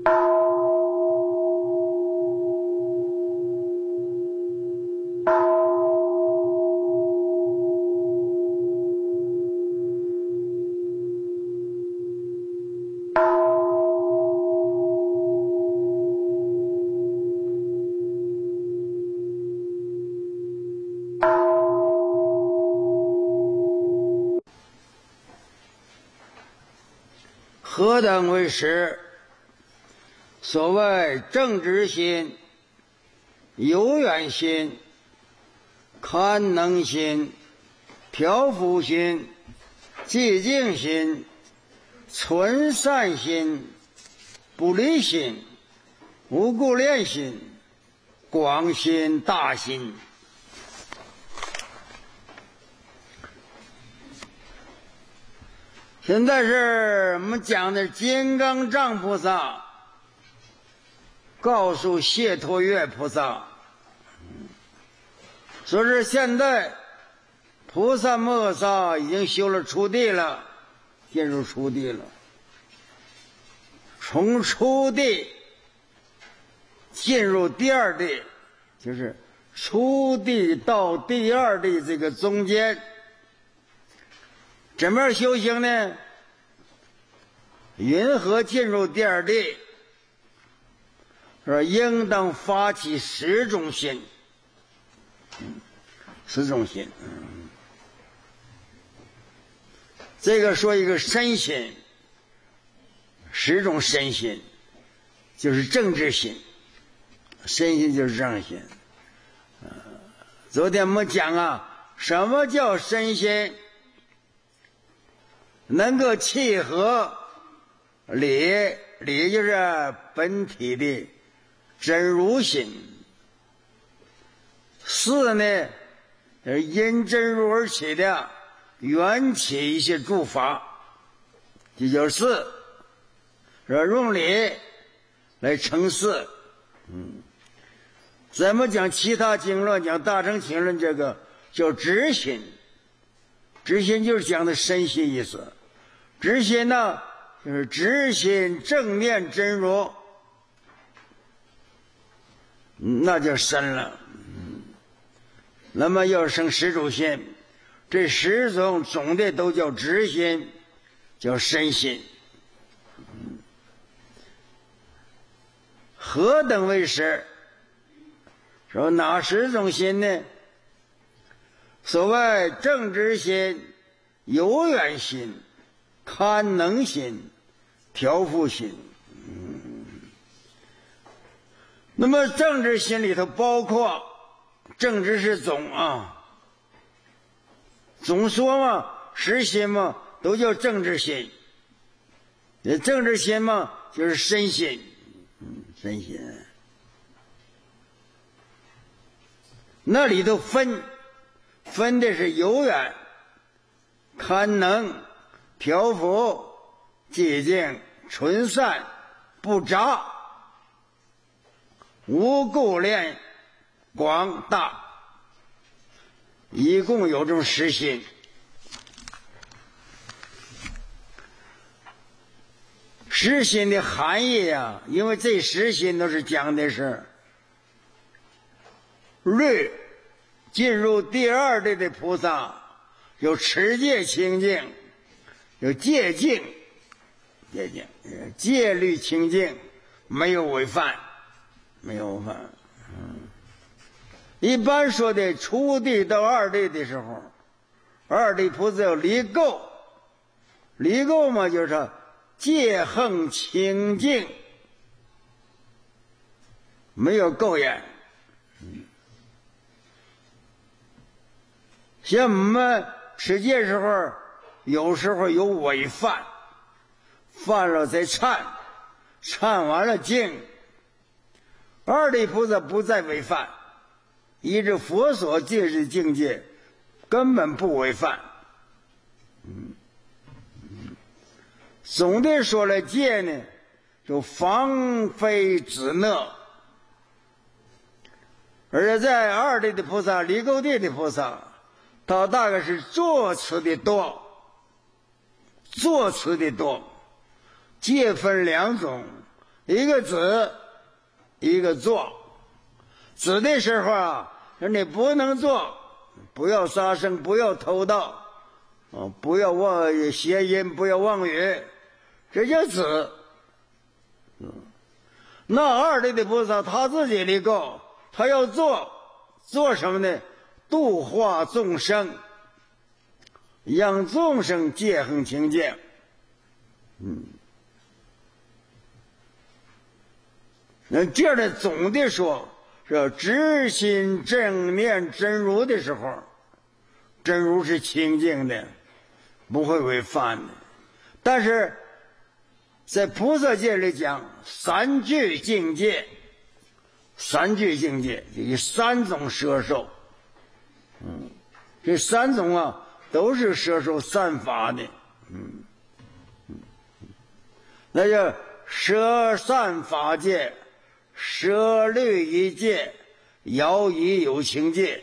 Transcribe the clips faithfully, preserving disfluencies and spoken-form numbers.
何等为实？所谓正直心、有远心、堪能心、调伏心、寂静心、存善心、不离心、无故恋心、广心大心。现在是我们讲的金刚藏菩萨告诉解脱月菩萨，说是现在菩萨摩诃萨已经修了初地了，进入初地了，从初地进入第二地，就是初地到第二地这个中间怎么样修行呢？云何进入第二地？说应当发起十种心，十种心。这个说一个身心，十种身心，就是正直心，身心就是正心。昨天我们讲啊，什么叫身心？能够契合理，理就是本体的真如心。四呢，是因真如而起的缘起一些诸法，这就是四。说用理来成四。嗯，怎么讲其他经论，讲大乘经论，这个叫直心。直心就是讲的身心意思。直心呢，就是直心正念真如，那就深了。那么要生十种心，这十种总的都叫直心，叫身心。何等为实？说哪十种心呢？所谓正直心、有远心、堪能心、调伏心。嗯，那么正直心里头包括，正直是总啊，总说嘛，实心嘛，都叫正直心。正直心嘛，就是身心，嗯，身心。那里头分，分的是有远、堪能、调伏、寂静、纯善、不杂、无垢恋、广大，一共有这种十心。十心的含义啊，因为这十心都是讲的是律进入第二类的菩萨，有持戒清净，有戒净，戒净戒律清净，没有违犯，没有违犯。嗯，一般说的初地到二地的时候，二地菩萨有离垢，离垢嘛，就是戒横清净，没有垢眼。嗯，像我们持戒时候，有时候有违犯，犯了再忏，忏完了净。二地菩萨不再违犯，依着佛所戒之境界，根本不违犯。嗯，总的说来，戒呢，就防非止恶。而且在二地的菩萨、离垢地的菩萨，他大概是作持的多，作持的多。戒分两种， 一个止，一个坐。止的时候啊，说你不能做，不要杀生，不要偷盗，啊，不要妄邪淫，不要妄语，这叫止。嗯，那二类的菩萨他自己立够，他要做做什么呢？度化众生，让众生戒恒清净。嗯，那这样的总的说，是知心正念真如的时候，真如是清净的，不会违犯的。但是在菩萨界里讲，三具境界，三具境界有三种摄受。嗯，这三种啊，都是摄受三法的。嗯，嗯那叫摄散法界，摄律仪界，摇仪有情界。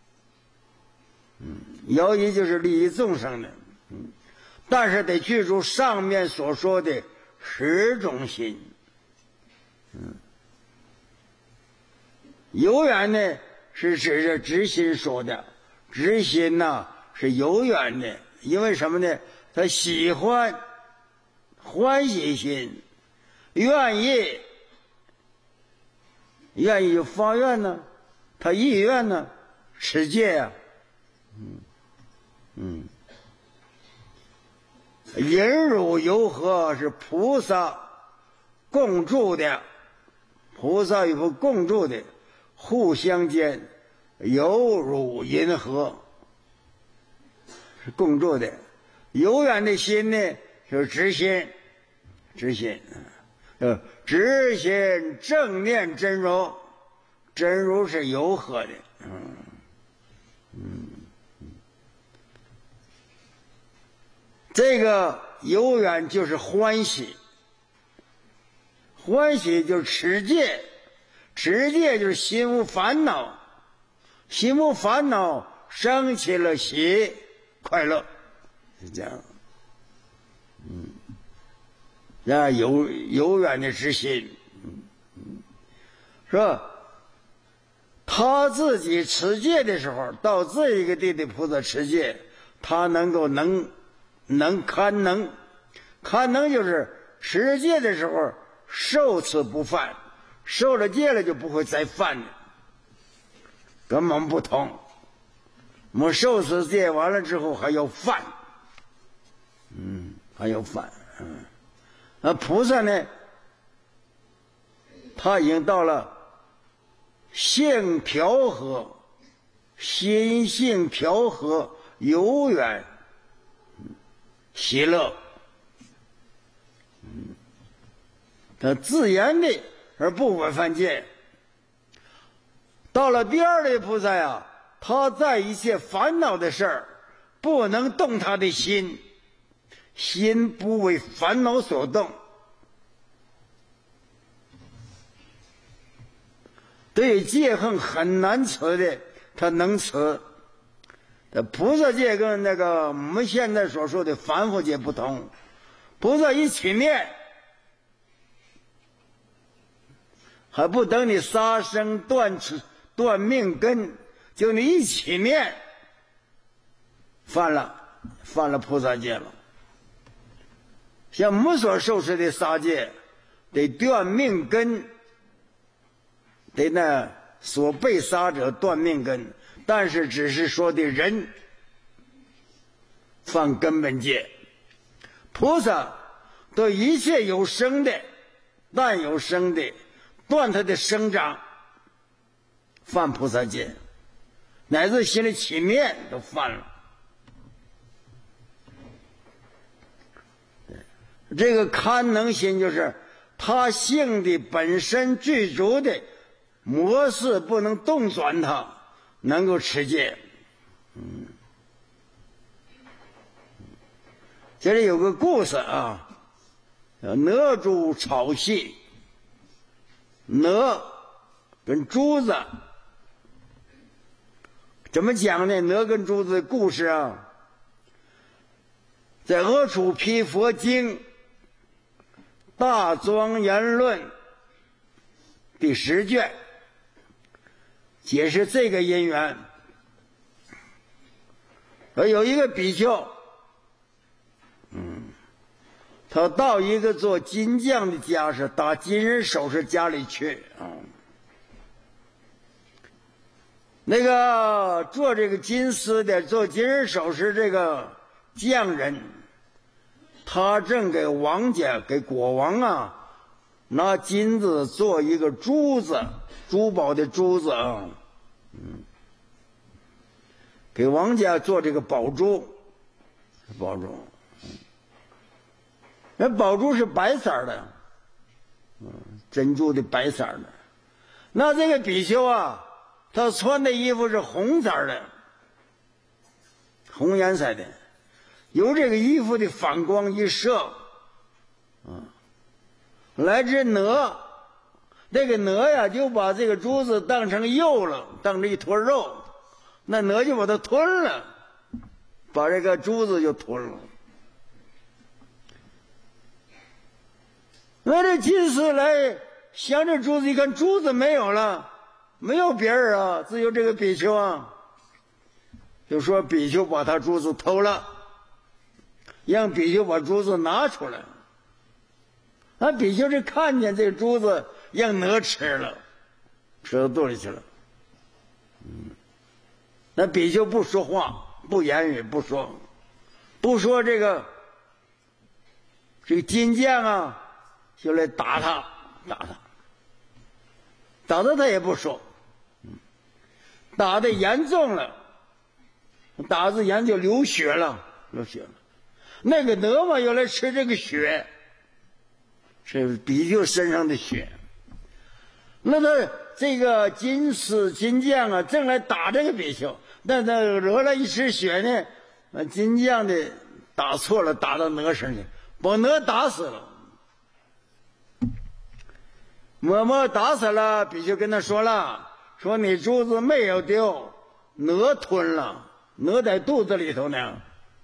嗯，摇仪就是利益众生的。嗯，但是得记住上面所说的十种心。嗯，有缘呢是指着直心说的，直心呐、啊、是有缘的，因为什么呢？他喜欢，欢喜心，愿意，愿意就发愿呢，他意愿呢，持戒呀、啊，嗯嗯，忍辱柔和是菩萨共住的，菩萨与佛共住的，互相间有辱银和是共住的。有缘的心呢，就是直心，直心，呃，直心正念真如，真如是柔和的，嗯嗯，这个有缘就是欢喜，欢喜就是持戒，持戒就是心无烦恼，心无烦恼生起了喜快乐，是这样。嗯，那有有缘的之心，嗯嗯，是吧？他自己持戒的时候，到这一个地的菩萨持戒，他能够能能堪能，堪能就是持戒的时候受持不犯，受了戒了就不会再犯的，跟我们不同。我们受持戒完了之后还要犯，嗯，还要犯，嗯，那菩萨呢，他已经到了性调和，心性调和，有缘，喜乐，嗯，他自然的而不违犯戒。到了第二类菩萨呀，他在一切烦恼的事儿不能动他的心，心不为烦恼所动。对戒恨很难持的，他能持。这菩萨戒跟那个我们现在所说的凡夫戒不同，菩萨一起念，还不等你杀生断断命根，就你一起念，犯了犯了菩萨戒了。像我们所受持的杀戒，得断命根，得那所被杀者断命根，但是只是说的人犯根本戒。菩萨对一切有生的，但有生的，断它的生长，犯菩萨戒，乃至心里起念都犯了。这个堪能心就是他性的本身具足的模式不能动转它，能够持戒。嗯，这里有个故事啊，哪猪吵戏，哪跟珠子怎么讲呢？哪跟珠子的故事啊，在《阿楚毗佛经》大庄严论第十卷解释这个因缘。而有一个比丘，嗯，他到一个做金匠的家是打金人首饰家里去啊。那个做这个金丝的做金人首饰这个匠人，他正给王家给国王啊拿金子做一个珠子，珠宝的珠子啊，嗯，给王家做这个宝珠，宝珠，那宝珠是白色的，嗯，珍珠的白色的。那这个比丘啊，他穿的衣服是红色的，红颜色的，由这个衣服的反光一射，啊，来只哪，这个哪呀就把这个珠子当成肉了，当成一坨肉，那哪就把它吞了，把这个珠子就吞了。那这金丝来想这珠子，一看珠子没有了，没有别人啊，只有这个比丘啊，就说比丘把他珠子偷了，让比丘把珠子拿出来。那比丘是看见这个珠子让哪吃了，吃到肚里去了。嗯，那比丘不说话，不言语，不说，不说这个这个金匠啊就来打他，打他，打他他也不说，打得严重了，打得严就流血了，流血了。那个哪嘛又来吃这个血，是比丘身上的血。那他这个金丝金匠啊，正来打这个比丘，那他惹了一吃血呢，金匠的打错了，打到哪身去，把哪打死了。默默打死了，比丘跟他说了，说你珠子没有丢，哪吞了，哪在肚子里头呢。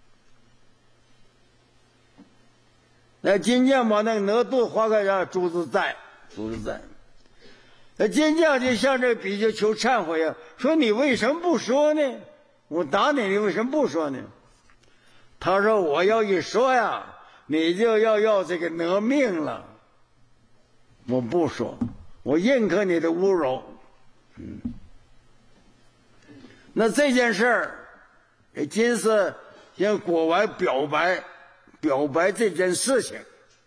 那金匠把那个哪肚子划开，让珠子在，珠子在。那金匠就向这比丘求忏悔啊，说你为什么不说呢？我打你，你为什么不说呢？他说我要一说呀，你就要要这个哪命了。我不说，我认可你的侮辱。嗯，那这件事儿，金丝向国王表白，表白这件事情，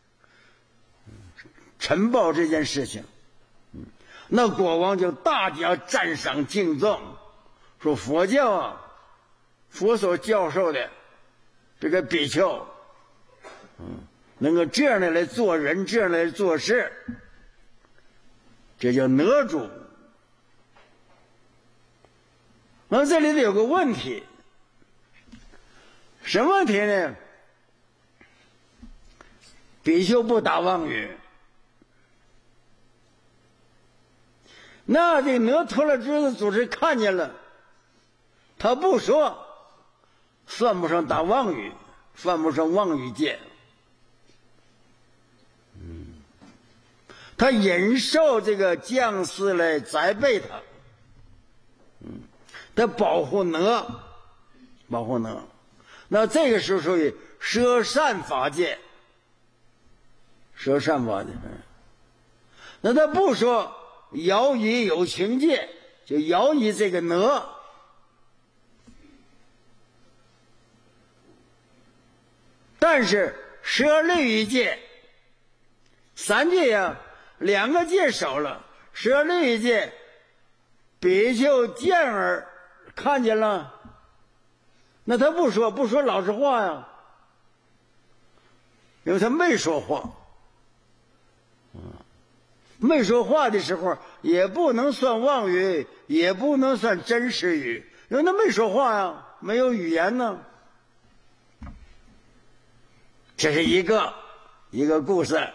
呈报这件事情。嗯，那国王就大加赞赏敬重，说佛教啊，佛所教授的这个比丘，嗯，能够这样的来做人，这样的来做事。这叫哪主。那这里头有个问题，什么问题呢？比丘不打妄语，那这哪吞了珠子组织看见了，他不说，算不上打妄语，算不上妄语戒。他忍受这个将士来责备他，嗯，他保护哪，保护哪，那这个时候属于舍善法界，舍善法界。那他不说摇以有情界，就摇以这个哪，但是舍律仪界，三界呀。两个界少了，舍律仪界，比丘见儿看见了，那他不说，不说老实话呀，因为他没说话，没说话的时候也不能算妄语，也不能算真实语，因为他没说话呀，没有语言呢。这是一个一个故事。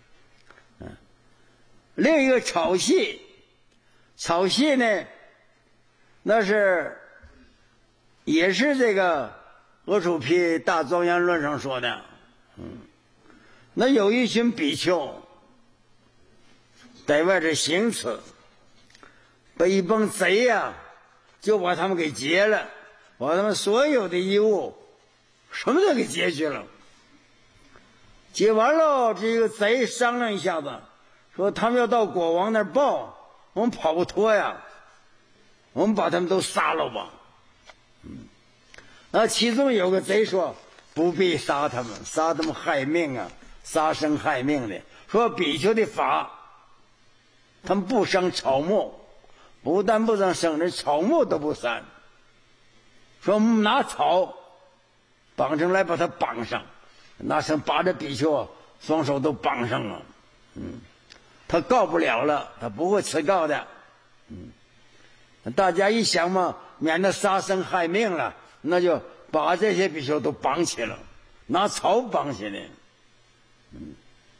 另一个草系，草系呢，那是也是这个阿楚毗大庄严论上说的。嗯，那有一群比丘在外这行刺，被一帮贼呀、啊，就把他们给劫了，把他们所有的衣物什么都给劫去了。劫完了，这个贼商量一下子，说他们要到国王那儿报，我们跑不脱呀，我们把他们都杀了吧。嗯，那其中有个贼说不必杀他们，杀他们害命啊，杀生害命的。说比丘的法，他们不生草木，不但不能生，连草木都不散。说我们拿草绑上来，把它绑上，拿绳把这比丘双手都绑上了。嗯，他告不了了，他不会辞告的。嗯，大家一想嘛，免得杀生害命了，那就把这些比丘都绑起了，拿草绑起来。嗯，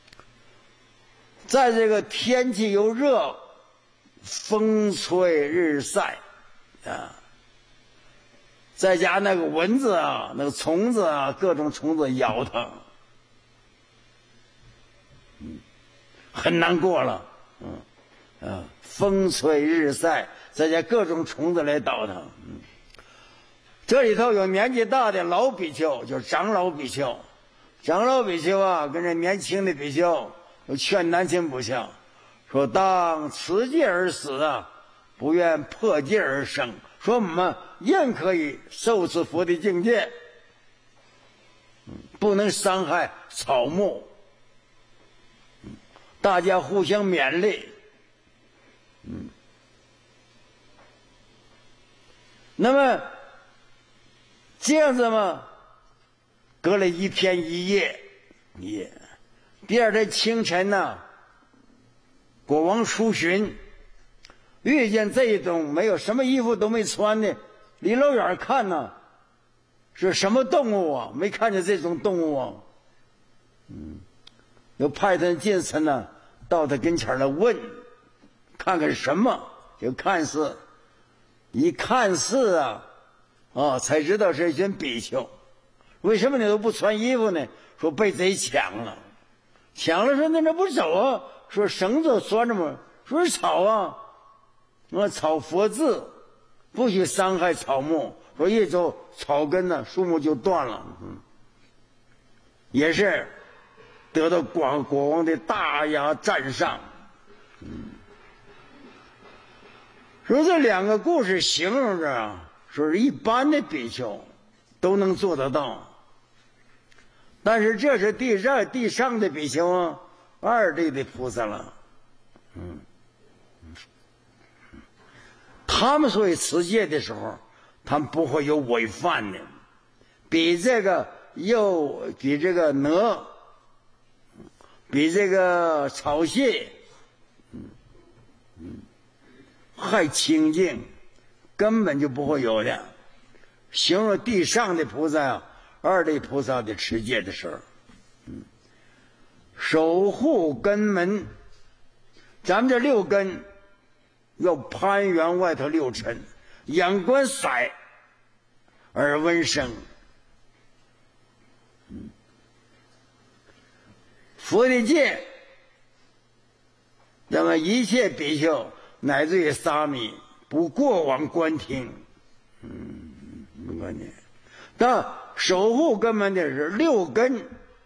在这个天气又热，风吹日晒啊，再加那个蚊子啊，那个虫子啊，各种虫子咬它，嗯，很难过了。嗯啊，风吹日晒，再加各种虫子来捣它。嗯，这里头有年纪大的老比丘，就是长老比丘。长老比丘啊，跟这年轻的比丘有劝男亲不孝，说当持戒而死啊，不愿破戒而生。说我们仍可以受持佛的境界，不能伤害草木，大家互相勉励。嗯，那么这样子嘛，隔了一天一夜，一夜。第二天清晨呢、啊，国王出巡，遇见这一种没有什么衣服都没穿的，离老远看呢，是什么动物啊？没看见这种动物啊。嗯，又派他近臣呢到他跟前来问，看看是什么，就看似，一看似啊，啊，才知道是一群比丘。为什么你都不穿衣服呢？说被贼抢了，抢了说那那不走啊？说绳子拴着吗？说是草啊，那草佛字，不许伤害草木。说一走草根呢，树木就断了。嗯，也是得到广国王的大雅赞赏。嗯，说这两个故事形容着啊，说是一般的比丘都能做得到。但是这是地上地上的比丘啊，二地的菩萨了。嗯，他们所以持戒的时候，他们不会有违犯的，比这个又比这个哪，比这个草蟹，嗯嗯，还清净，根本就不会有的。形容地上的菩萨啊，二地菩萨的持戒的时候，嗯，守护根门，咱们这六根要攀援外头六尘，眼观色，耳闻声。嗯，佛的戒，那么一切比丘乃至于沙弥不过往观听。嗯，没关系。但守护根门的是六根，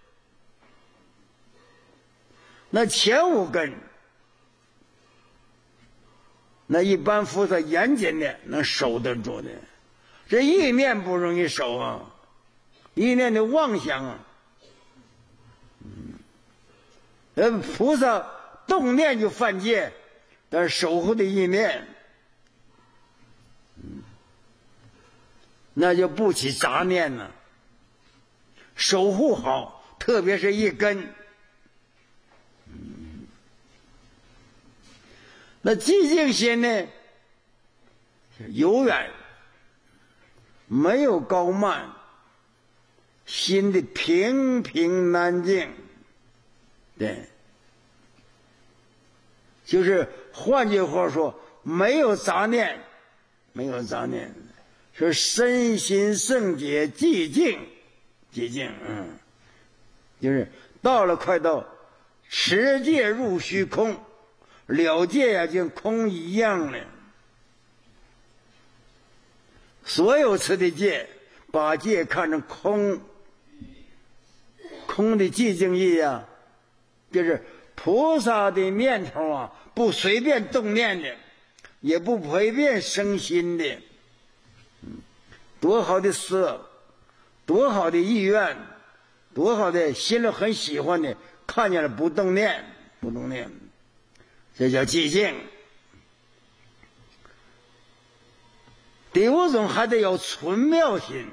那前五根，那一般菩萨严谨的能守得住的。这意念不容易守啊，意念的妄想啊，嗯，呃，菩萨动念就犯戒，但是守护的意念，嗯，那就不起杂念了。守护好，特别是一根。嗯，那寂静心呢，永远没有高慢，心的平平安静。对，就是换句话说，没有杂念，没有杂念，是身心圣洁寂静。寂静，嗯，就是到了快到持戒入虚空， 了界呀、啊，就空一样的。所有持的戒，把戒看成空，空的寂静意啊，就是菩萨的念头啊，不随便动念的，也不随便生心的。多好的色，多好的意愿，多好的心里很喜欢的，看见了不动念，不动念，这叫寂静。第五种还得有纯妙心，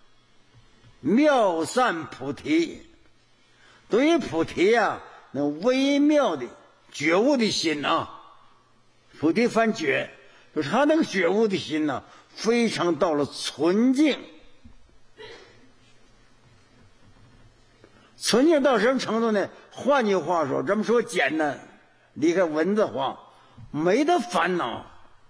妙善菩提。对于菩提啊，那微妙的觉悟的心啊，菩提翻觉，就是他那个觉悟的心呢、啊，非常到了纯净。纯净到什么程度呢？换句话说，这么说简单，离开文字化，没得烦恼。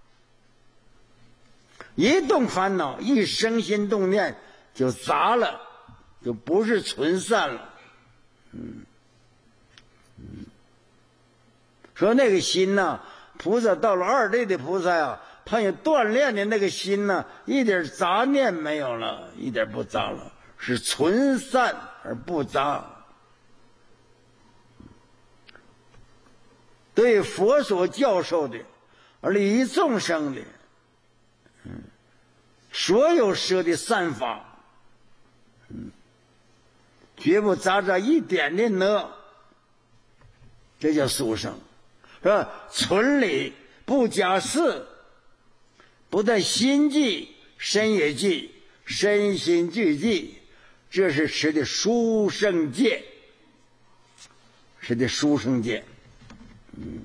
一动烦恼，一生心动念就杂了，就不是纯善了。嗯嗯，说那个心呢、啊，菩萨到了二类的菩萨呀，他也锻炼的那个心呢，一点杂念没有了，一点不杂了，是纯善而不杂。对佛所教授的，而利益众生的。嗯，所有舍的善法，嗯，绝不杂杂一点的呢，这叫殊胜，是吧？纯理不假事，不但心寂，身也寂，身心俱寂，这是持的殊胜戒，持的殊胜戒。嗯，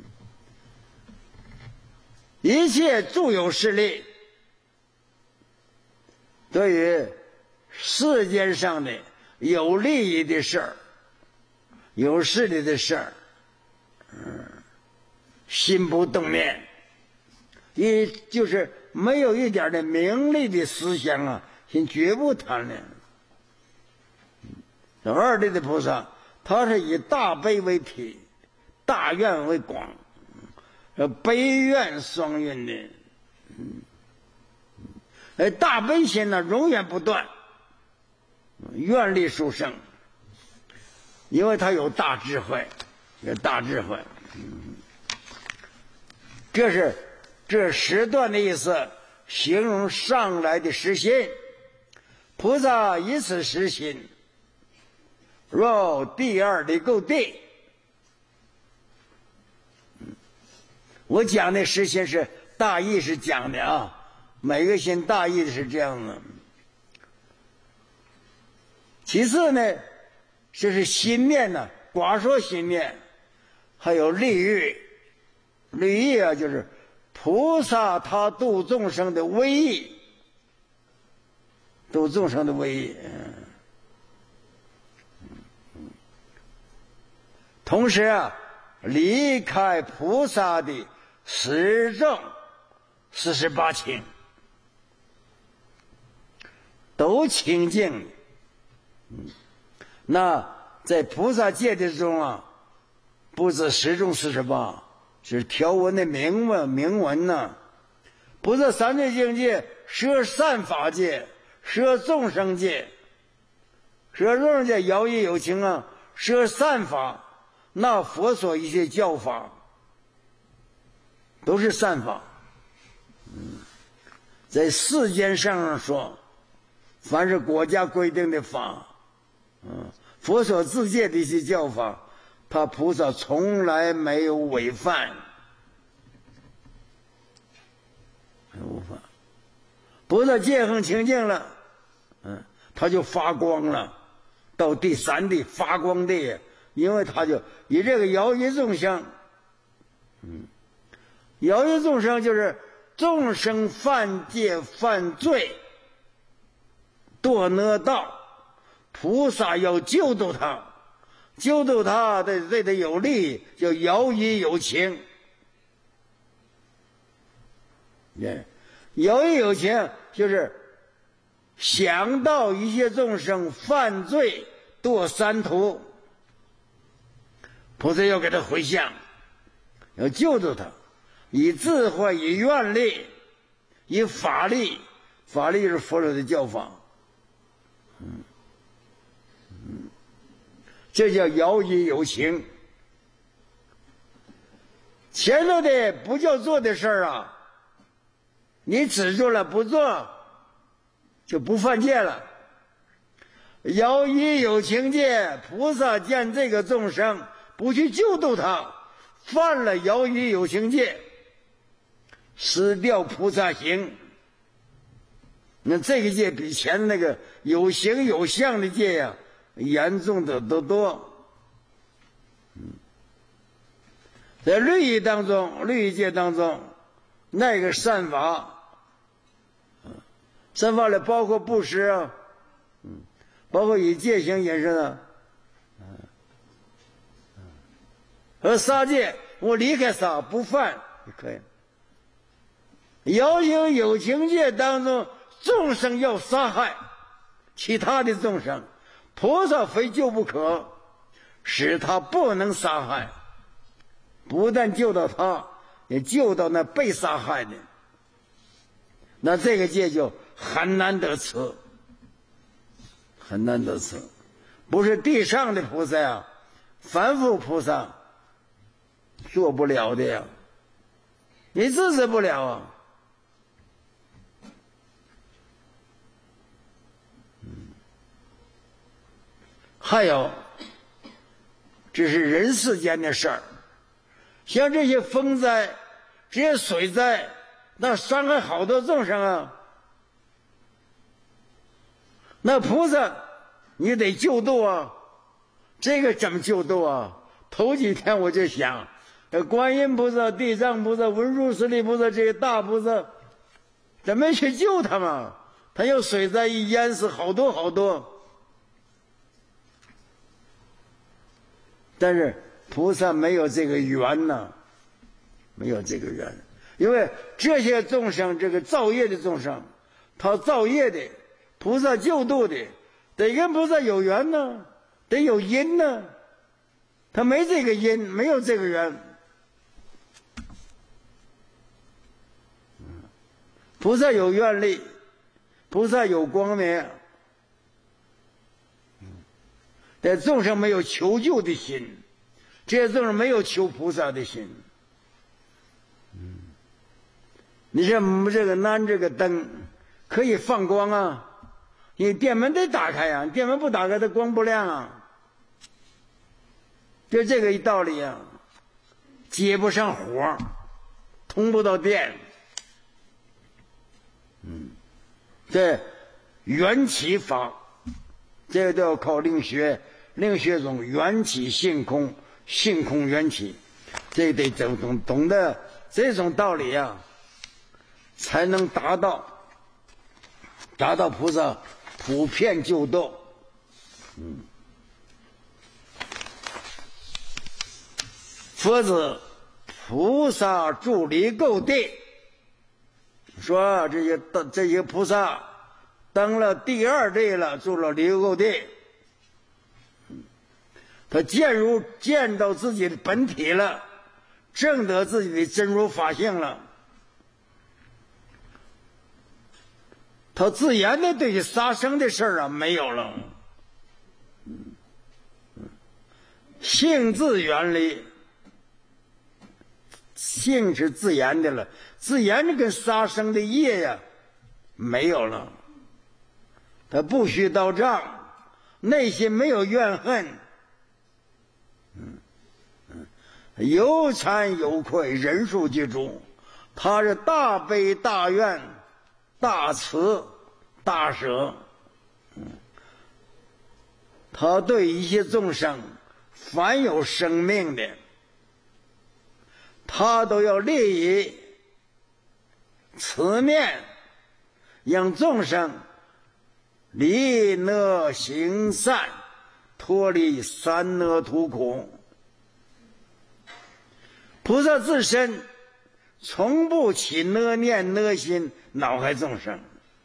一切诸有势力。对于世间上的有利益的事儿、有势力的事儿，嗯，心不动念，也就是没有一点的名利的思想啊，心绝不贪恋。这二类的菩萨，他是以大悲为体，大愿为广，悲愿双运的。嗯，哎，大悲心呢，永远不断，愿力殊胜，因为他有大智慧，有大智慧。嗯，这是这十段的意思，形容上来的实心。菩萨以此实心，若第二的够地。我讲的实心是大意是讲的啊。每个心大意的是这样的。其次呢，这是心念呢，寡说心念，还有利欲。利欲啊，就是菩萨他度众生的威仪，度众生的威仪。同时啊，离开菩萨的十正四十八情。都清净。嗯，那在菩萨戒之中啊，不止十种四十八，是条文的明文明文呢、啊。菩萨三罪境界，摄善法界，摄众生界，摄众生界摇曳有情啊，摄善法，那佛所一切教法都是善法。嗯，在世间上说。凡是国家规定的法，嗯，佛所自戒的一些教法，他菩萨从来没有违犯，无法。菩萨戒行清净了，嗯，他就发光了，到第三地发光地，因为他就以这个摇曳众生，嗯，摇曳众生就是众生犯戒犯罪。堕恶道，菩萨要救度他，救度他的对他有利，叫摇曳有情。耶，摇曳有情就是想到一切众生犯罪堕三途，菩萨要给他回向， 要救助他，以智慧，以愿力，以法力，法力是佛陀的教法，嗯嗯，这叫摇以有情。前头的不叫做的事儿啊，你止住了不做，就不犯戒了。摇以有情戒，菩萨见这个众生不去救度他，犯了摇以有情戒，失掉菩萨行。那这个戒比前那个有形有相的戒呀、啊，严重的都多。嗯，在律仪当中，律仪戒当中，那个善法，善法里包括布施啊，嗯，包括以戒行引申啊，嗯，和杀戒，我离开杀不犯也可以。摇以有情戒当中，众生要杀害其他的众生，菩萨非救不可，使他不能杀害，不但救到他，也救到那被杀害的。那这个戒就很难得持，很难得持，不是地上的菩萨啊，凡夫菩萨做不了的呀，你制止不了啊。还有，这是人世间的事儿，像这些风灾、这些水灾，那伤害好多众生啊。那菩萨，你得救度啊，这个怎么救度啊？头几天我就想，观音菩萨、地藏菩萨、文殊师利菩萨这些大菩萨，怎么去救他们？他有水灾一淹死好多好多。但是菩萨没有这个缘呢，没有这个缘，因为这些众生，这个造业的众生，他造业的，菩萨救度的，得跟菩萨有缘呢，得有因呢，他没这个因，没有这个缘。菩萨有愿力，菩萨有光明，但众生没有求救的心，这些众生没有求菩萨的心。嗯，你像我们这个拿这个灯可以放光啊，你电门得打开啊，电门不打开它光不亮啊，就这个一道理啊，接不上火，通不到电。嗯，这缘起法，这个都要靠另学，另学种缘起性空，性空缘起，这得懂懂懂得这种道理啊，才能达到达到菩萨普遍救度。嗯，佛子菩萨住离垢地，说这些这些菩萨登了第二地了，住了离垢地，他见如见到自己的本体了，证得自己的真如法性了，他自然的对杀生的事儿啊没有了，性自远离，性是自然的了，自然的跟杀生的业呀没有了，他不许到账，内心没有怨恨，嗯嗯，有惭有愧，忍辱具足，他是大悲大愿大慈大舍，嗯，他对一切众生凡有生命的，他都要利益慈面，让众生离恶行善，脱离三恶途苦。菩萨自身从不起恶念恶心恼害众生，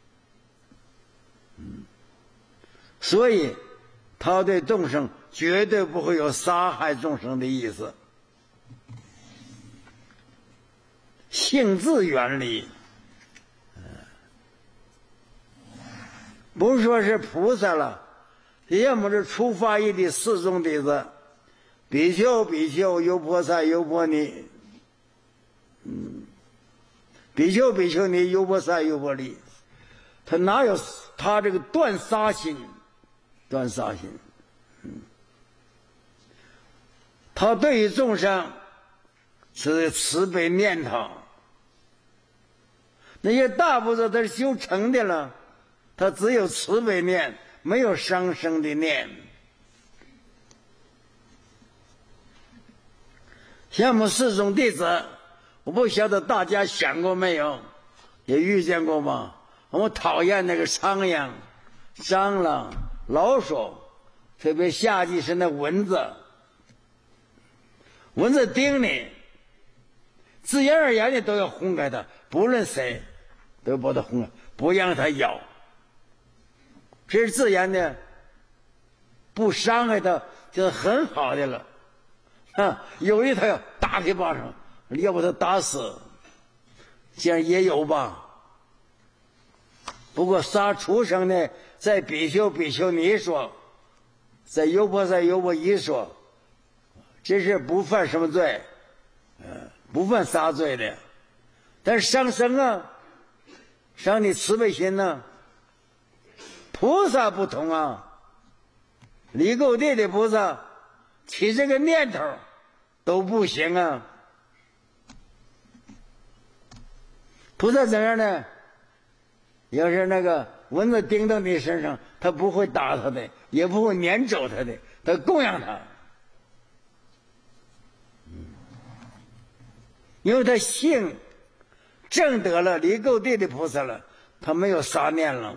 嗯，所以他对众生绝对不会有杀害众生的意思。 性自原理。不是说是菩萨了，要么是初发意的四众弟子，比丘、比丘、优婆塞、优婆尼，嗯，比丘、比丘尼、优婆塞、优婆尼，他哪有他这个断杀心？断杀心，嗯，他对于众生是慈悲念头。那些大菩萨他是修成的了。他只有慈悲念，没有伤生的念。像我们四众弟子，我不晓得大家想过没有，也遇见过吗？我们讨厌那个苍蝇、蟑螂、老鼠，特别夏季是那蚊子，蚊子叮你，自然而然的都要轰开它，不论谁都要把它轰开，不让它咬。这是自然的，不伤害它就是很好的了。啊，有的他要打他一巴掌，要把他打死，这样也有吧。不过杀畜生呢，在比丘、比丘尼说，在优婆塞、优婆夷说，这是不犯什么罪，呃，不犯杀罪的。但是伤生啊，伤你慈悲心呢、啊。菩萨不同啊，离垢地的菩萨起这个念头都不行啊。菩萨怎样呢？要是那个蚊子叮到你身上，他不会打他的，也不会撵走他的，他供养他，因为他性证得了离垢地的菩萨了，他没有杀念了。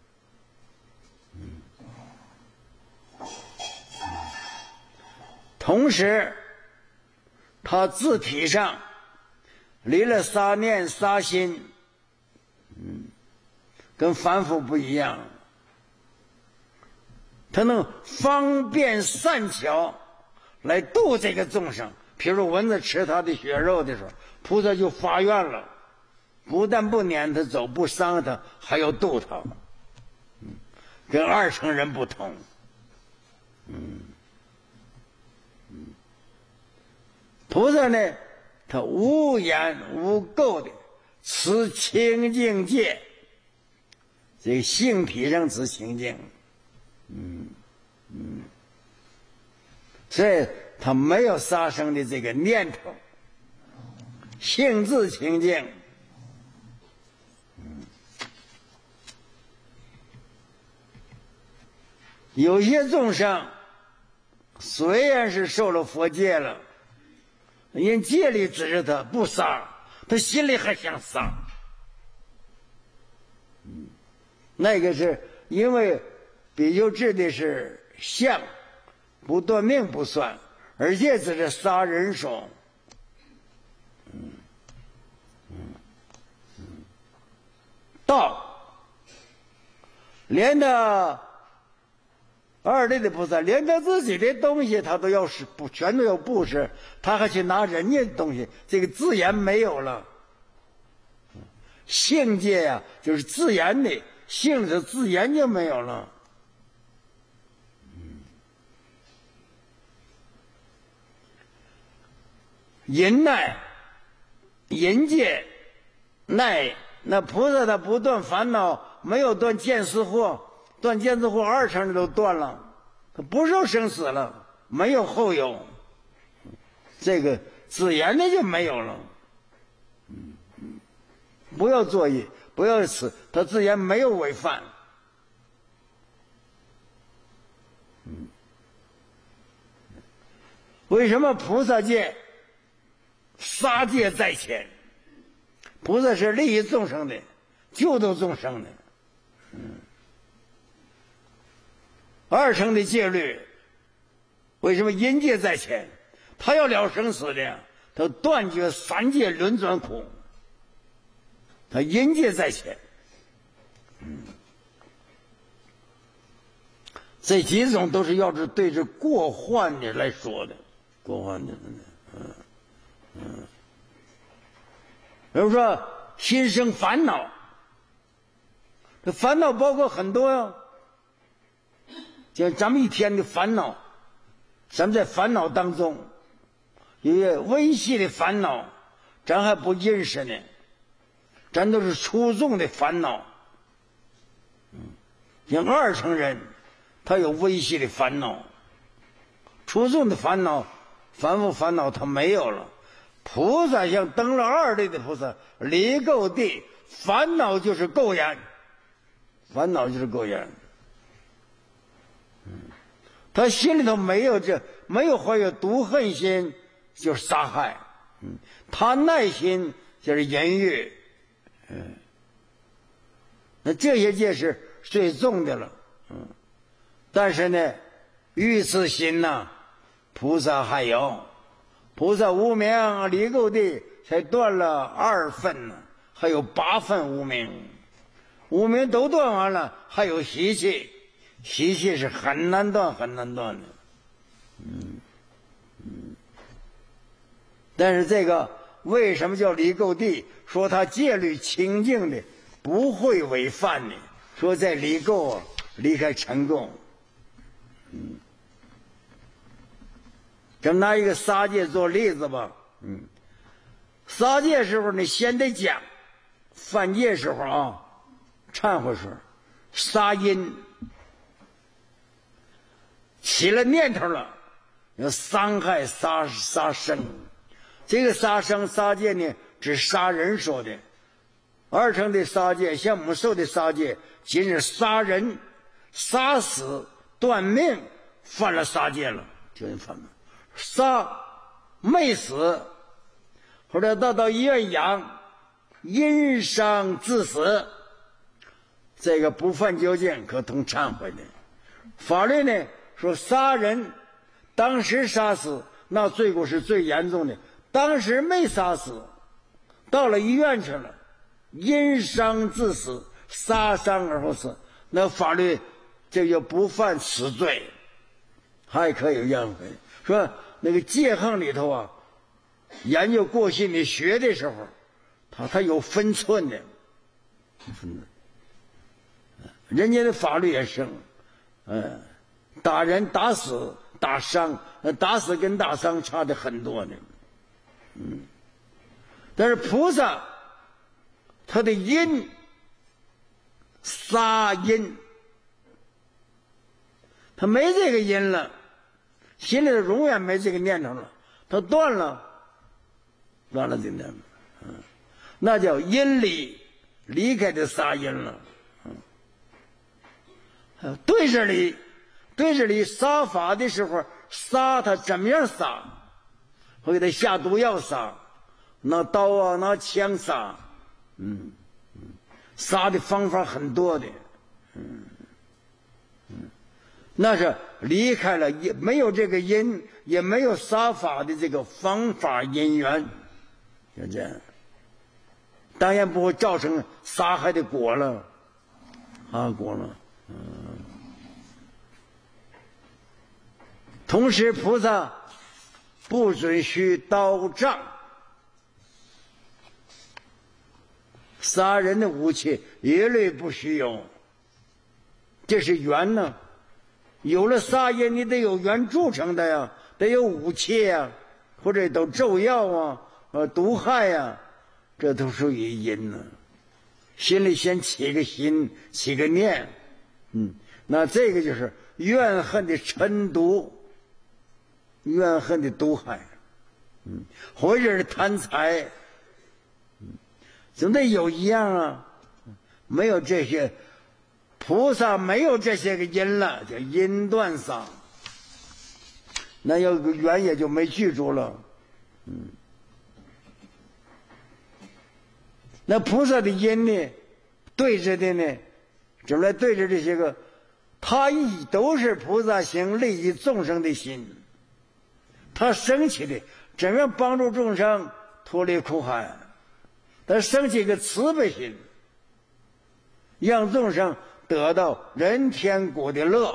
同时他自体上离了杀念杀心，嗯，跟凡夫不一样，他能方便善巧来度这个众生。譬如蚊子吃他的血肉的时候，菩萨就发愿了，不但不撵他走，不伤他，还要度他，嗯，跟二乘人不同，嗯。菩萨呢，他无眼无垢的持清净戒，这个性体上持清净，嗯嗯，所以他没有杀生的这个念头，性自清净。嗯，有些众生虽然是受了佛戒了，人戒律指着他不杀，他心里还想杀。嗯，那个是因为比丘制的是相，不断命不算，而且只是杀人手。嗯嗯嗯，道连他二类的菩萨，连他自己的东西他都要是不全都要布施，他还去拿人家的东西，这个自然没有了。性界呀、啊，就是自然的，性是自然就没有了。淫耐、淫戒、耐，那菩萨他不断烦恼，没有断见思惑。断见思惑二乘的都断了，他不受生死了，没有后有，这个自然的就没有了。嗯嗯，不要作意，不要死，他自然没有违犯。嗯，为什么菩萨戒杀戒在前？菩萨是利益众生的，救度众生的。嗯。二乘的戒律，为什么淫戒在前？他要了生死的，他断绝三界轮转苦，他淫戒在前。嗯，这几种都是要是对着过患的来说的，过患的，嗯嗯。 比如说心生烦恼，这烦恼包括很多呀，就咱们一天的烦恼，咱们在烦恼当中，有些微细的烦恼，咱还不认识呢，咱都是粗重的烦恼。像二乘人，他有微细的烦恼，粗重的烦恼、凡夫烦恼他没有了。菩萨像登了二类的菩萨，离垢地，烦恼就是垢眼，烦恼就是垢眼。嗯，他心里头没有这，没有怀有毒恨心，就是杀害。嗯，贪耐心就是淫欲。嗯，那这些戒是最重的了。嗯，但是呢，欲此心呐，菩萨还有。菩萨无明离垢地才断了二分呢，还有八分无明，无明都断完了，还有习气，习气是很难断很难断的。嗯嗯，但是这个为什么叫离垢地？说他戒律清净的，不会违犯的。说在离垢啊，离开尘垢。嗯。咱拿一个杀戒做例子吧。嗯，杀戒时候你先得讲，犯戒时候啊，忏悔时候，杀因起了念头了，要伤害杀杀生。这个杀生杀戒呢，指杀人说的。二乘的杀戒，像我们受的杀戒，仅是杀人、杀死、断命，犯了杀戒了，就是犯了。杀没死，或者到到医院养，因伤致死，这个不犯究竟可通忏悔的。法律呢说杀人当时杀死，那罪过是最严重的。当时没杀死，到了医院去了，因伤致死，杀伤而后死，那法律这就不犯死罪，还可以忏悔。说那个戒行里头啊，研究过去你学的时候，他他有分寸的，分人家的法律也是，嗯，打人打死打伤，打死跟打伤差的很多呢。嗯，但是菩萨他的因杀因，他没这个因了，心里头永远没这个念头了，他断了，断了这念头，嗯，那叫因离离开的杀因了。嗯，对着离，对着离杀法的时候，杀他怎么样杀？会给他下毒药杀，拿刀啊，拿枪杀，嗯嗯，杀的方法很多的，嗯嗯，那是离开了，也没有这个因，也没有杀法的这个方法因缘，就这样，当然不会造成杀害的果了，啊果了，嗯。同时，菩萨不准许刀杖，杀人的武器一律不许有。这是缘呢，有了杀因，你得有缘铸成的呀，得有武器呀，或者都咒药啊，呃，毒害呀，这都属于因呢。心里先起个心，起个念，嗯，那这个就是怨恨的嗔毒。怨恨的毒害，嗯，或者是贪财，嗯，总得有一样啊，没有这些，菩萨没有这些个因了，叫因断杀，那有个缘也就没记住了，嗯，那菩萨的因呢，对着的呢，怎么来对着这些个，他亦都是菩萨行利益众生的心。他生起的怎样帮助众生脱离苦海？他生起一个慈悲心，让众生得到人天国的乐。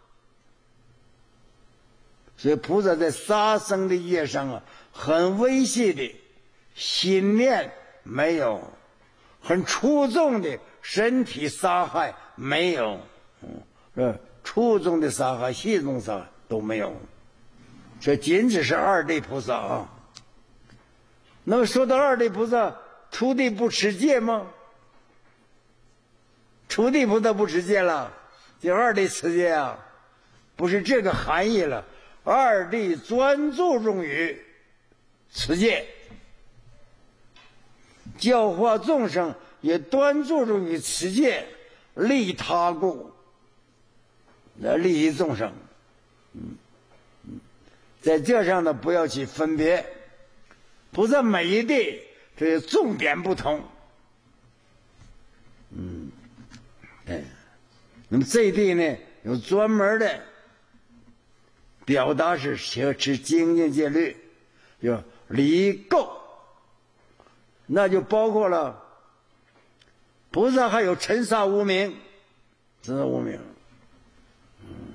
所以菩萨在杀生的业上啊，很微细的心念没有，很粗重的身体杀害没有，嗯，是粗重的杀害、细重杀害都没有，这仅只是二地菩萨啊。那么说到二地菩萨，初地不持戒吗？初地菩萨不持戒了，就二地持戒啊，不是这个含义了。二地专注重于持戒，教化众生也端注重于持戒，利他故，来利益众生。嗯嗯，在这上呢，不要去分别，菩萨每一地这个重点不同。嗯，哎，那么这一地呢，有专门的表达是持持精进戒律，就离垢，那就包括了菩萨还有尘杀无明，尘杀无明，嗯，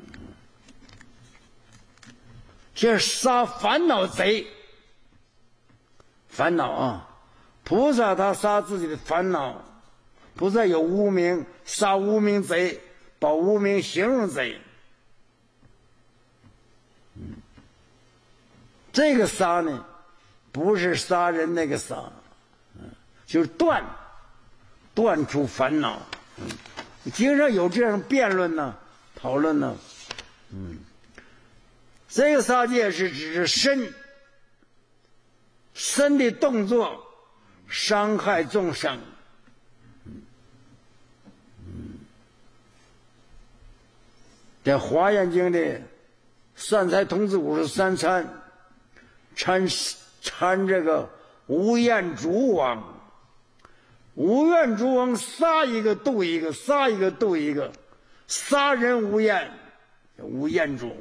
这杀烦恼贼，烦恼啊，菩萨他杀自己的烦恼，菩萨有无明，杀无明贼，把无明形容贼。嗯，这个杀呢，不是杀人那个杀，嗯，就是断，断除烦恼。嗯，经常有这样辩论呢，讨论呢。嗯，这个杀戒是指身，身的动作伤害众生。嗯，在《华严经》的善财童子五十三参，参参这个无厌烛王，无怨烛王杀一个度一个，杀一个度一个，杀人无厌，无厌烛。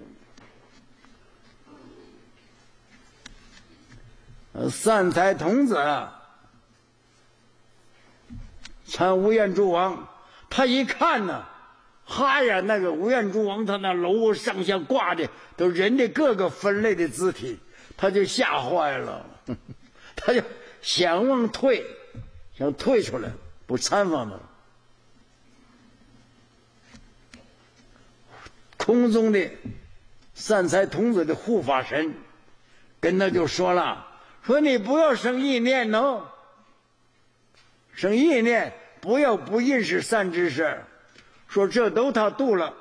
呃，善财童子参无厌烛王，他一看呢，哈呀，那个无厌烛王他那楼上下挂的都人的各个分类的肢体，他就吓坏了，他就想往退，想退出来，不参访了。空中的善财童子的护法神跟他就说了，说你不要生意念哦，生意念不要不认识善知识，说这都他度了。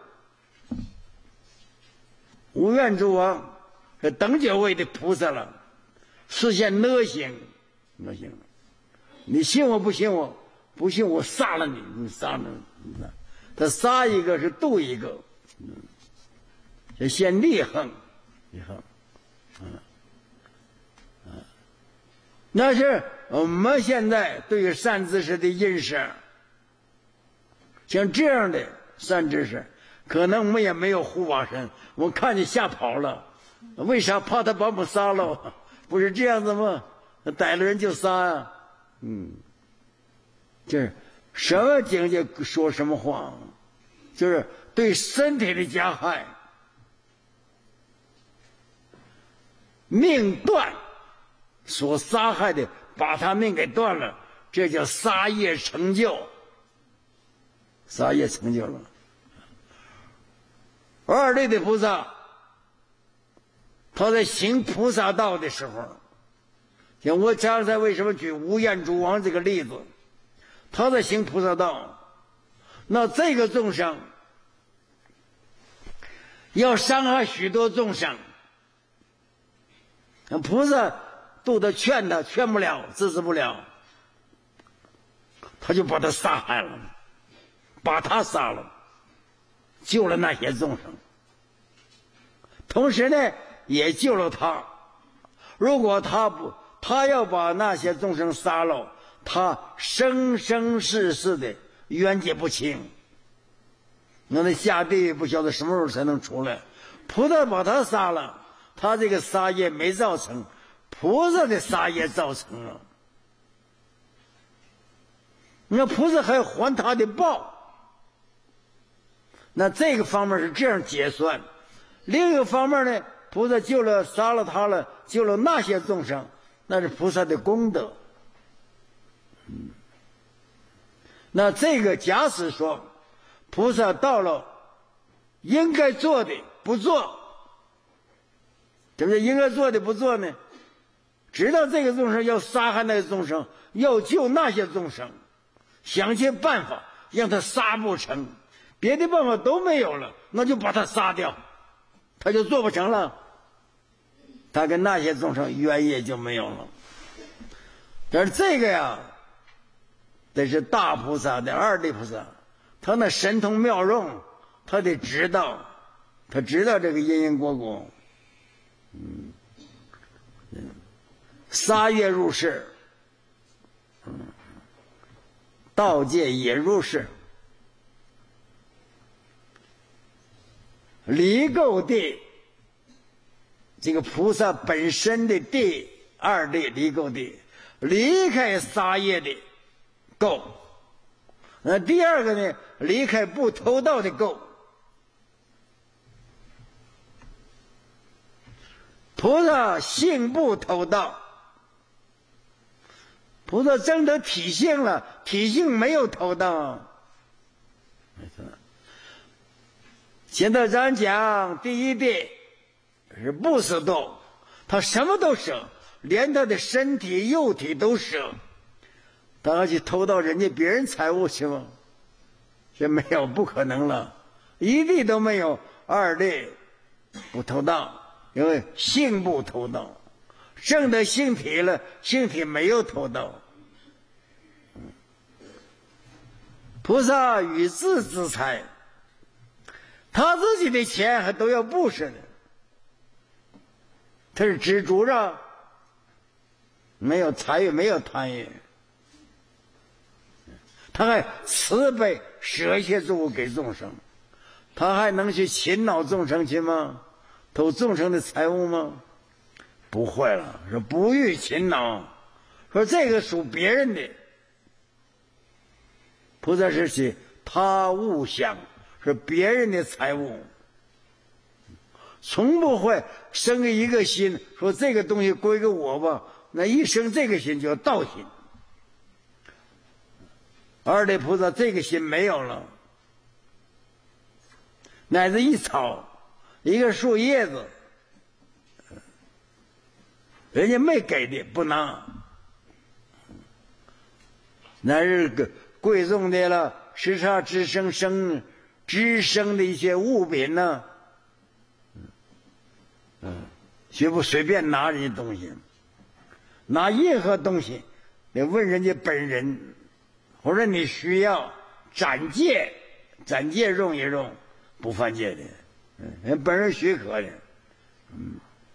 无怨诸王是等觉位的菩萨了，实现乐行，乐行。你信我不信我？不信我杀了你，你杀了你。他杀一个是度一个，这先立恒，立恒，嗯，嗯，那是我们现在对于善知识的认识。像这样的善知识，可能我们也没有护法神，我看见吓跑了。为啥？怕他把我们杀了？不是这样子吗？逮了人就杀呀、啊。嗯，就是什么境界说什么话，就是对身体的加害，命断，所杀害的把他命给断了，这叫杀业成就，杀业成就了。二类的菩萨，他在行菩萨道的时候，像我刚才为什么举无厌诸王这个例子，他在行菩萨道，那这个众生要伤害许多众生，菩萨度他劝他劝不了，制止不了，他就把他杀害了，把他杀了，救了那些众生，同时呢也救了他。如果他不他要把那些众生杀了，他生生世世的冤结不清，那他下地狱不晓得什么时候才能出来。菩萨把他杀了，他这个杀业没造成，菩萨的杀业造成了，那菩萨还要还他的报。那这个方面是这样结算。另一个方面呢，菩萨救了杀了他了，救了那些众生，那是菩萨的功德。 嗯，那这个假使说菩萨到了应该做的不做，对不对？应该做的不做呢？知道这个众生要杀害那个众生，要救那些众生，想尽办法让他杀不成，别的办法都没有了，那就把他杀掉，他就做不成了，他跟那些众生缘也就没有了。但是这个呀，这是大菩萨的二地菩萨，他那神通妙用，他得知道，他知道这个因因果果。嗯，杀业入世，嗯，道界也入世，离垢地，这个菩萨本身的第二地离垢地，离开杀业的垢。那第二个呢，离开不偷盗的垢。菩萨性不偷盗，菩萨证得体性了，体性没有偷盗。没错。现在咱讲第一地是不舍度，他什么都舍，连他的身体肉体都舍。他要去偷盗人家别人财物去吗？这没有，不可能了，一地都没有。二地不偷盗，因为性不偷盗，证得性体了，性体没有偷盗。菩萨与自之财，他自己的钱还都要布施呢，他是知足着，没有财欲，没有贪欲，他还慈悲舍一切诸物给众生，他还能去勤劳众生去吗？偷众生的财物吗？不会了，说不欲勤劳，说这个属别人的。菩萨是起他物想，是别人的财物，从不会生一个心说这个东西归给我吧，那一生这个心就盗心。二地菩萨这个心没有了，乃至一草一个树叶子，人家没给的不拿，乃是个贵重的了，时差之生生之生的一些物品呢，嗯，绝不随便拿人家东西，拿任何东西得问人家本人，或者你需要暂借，暂借用一用，不犯戒的，嗯，人本人许可的，嗯，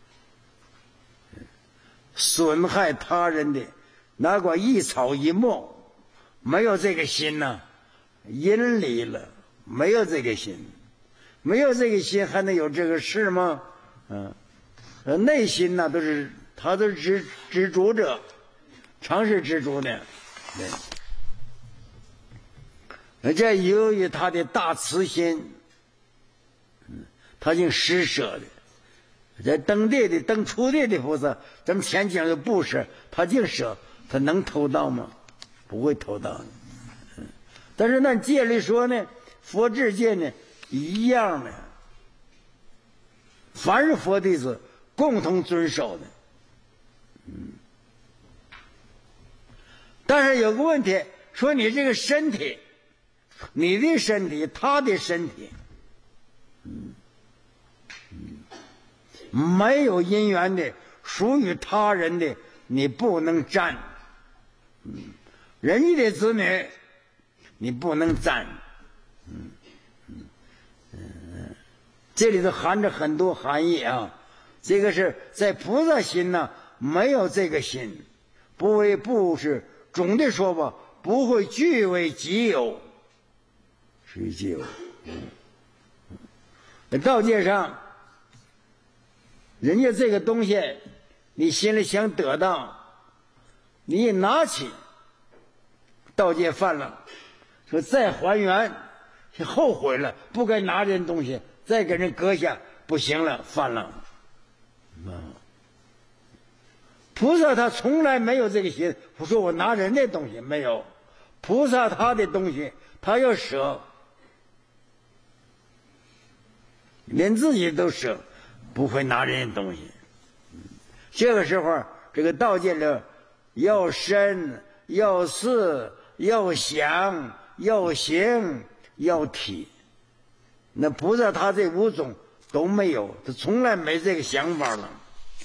损害他人的，哪管一草一木。没有这个心呢，阴离了，没有这个心，没有这个心还能有这个事吗？嗯，内心呢都是他都是知知足者，常是知足的，对。这由于他的大慈心，嗯，他竟施舍的。这登地的登初地的菩萨，咱们前讲的布施，他净舍，他能偷盗吗？不会偷盗的，嗯，但是那戒律说呢，佛制戒呢一样的，凡是佛弟子共同遵守的，嗯。但是有个问题，说你这个身体，你的身体，他的身体，嗯嗯，没有因缘的，属于他人的，你不能占，嗯。人家的子女，你不能占，嗯嗯嗯，这里头含着很多含义啊。这个是在菩萨心呢，没有这个心，不为不是总的说吧，不会据为己有，属于己有。嗯，道界上，人家这个东西，你心里想得到，你一拿起。盗戒犯了，说再还原，后悔了，不该拿人东西，再给人割下，不行了，犯了。 菩萨他从来没有这个心，不说我拿人的东西，没有。菩萨他的东西他要舍，连自己都舍，不会拿人的东西。这个时候这个道界里要身要事要想要行要体，那菩萨他这五种都没有，他从来没这个想法了。